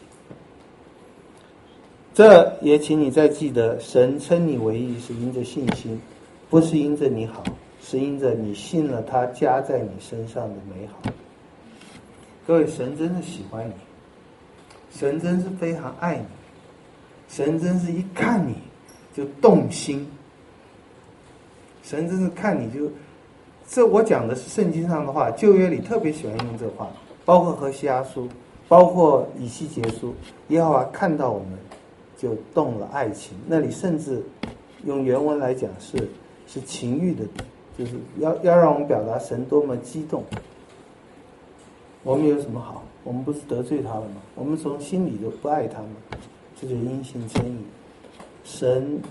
这也请你再记得，神称你为义是因着信心，不是因着你好，是因着你信了他加在你身上的美好。各位，神真的喜欢你，神真是非常爱你，神真是一看你就动心，神真是看你就。这我讲的是圣经上的话，旧约里特别喜欢用这话，包括何西阿书，包括以西结书，耶和华看到我们就动了爱情，那里甚至用原文来讲是情欲的，就是要让我们表达神多么激动。我们有什么好？我们不是得罪他了吗？我们从心里就不爱他吗？这就是因信称义。神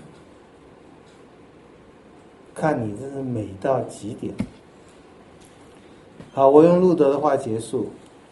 看你真是美到极点。好，我用路德的话结束。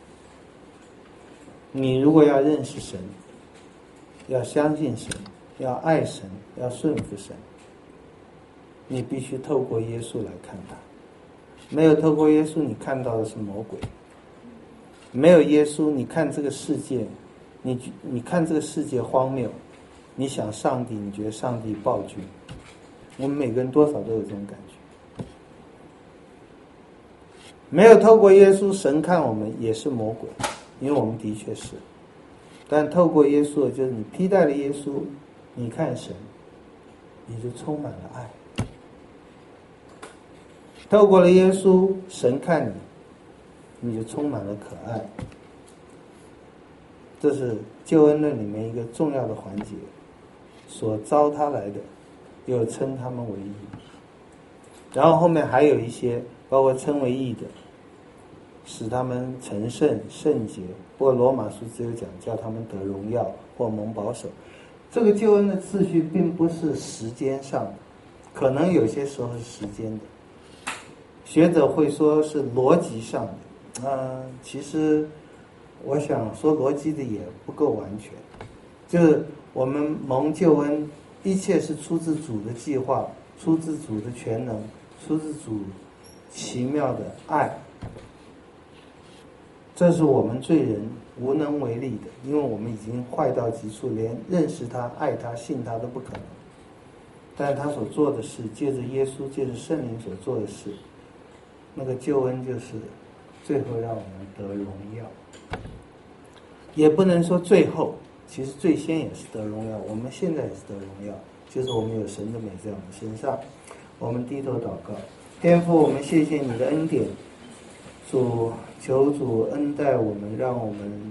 你如果要认识神，要相信神，要爱神，要顺服神，你必须透过耶稣来看他。没有透过耶稣，你看到的是魔鬼。没有耶稣，你看这个世界，你看这个世界荒谬，你想上帝，你觉得上帝暴君。我们每个人多少都有这种感觉。没有透过耶稣，神看我们也是魔鬼，因为我们的确是。但透过耶稣，就是你披戴了耶稣，你看神，你就充满了爱。透过了耶稣，神看你，你就充满了可爱。这是救恩论里面一个重要的环节，所招他来的又称他们为义，然后后面还有一些包括称为义的，使他们成圣圣洁。不过罗马书只有讲叫他们得荣耀或蒙保守。这个救恩的次序并不是时间上的，可能有些时候是时间的，学者会说是逻辑上的。其实我想说逻辑的也不够完全，就是我们蒙救恩一切是出自主的计划，出自主的全能， 出自主奇妙的爱。这是我们罪人无能为力的，因为我们已经坏到极处，连认识他、爱他、信他都不可能。但是他所做的事，借着耶稣、借着圣灵所做的事，那个救恩就是最后让我们得荣耀。也不能说最后，其实最先也是得荣耀，我们现在也是得荣耀，就是我们有神的美在我们身上。我们低头祷告，天父，我们谢谢你的恩典，主，求主恩待我们，让我们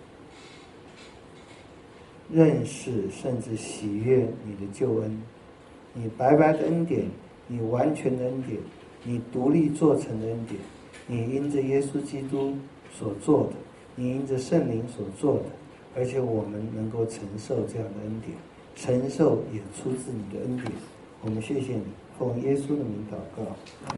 认识甚至喜悦你的救恩，你白白的恩典，你完全的恩典，你独立做成的恩典，你因着耶稣基督所做的，你因着圣灵所做的，而且我们能够承受这样的恩典，承受也出自你的恩典。我们谢谢你，奉耶稣的名祷告。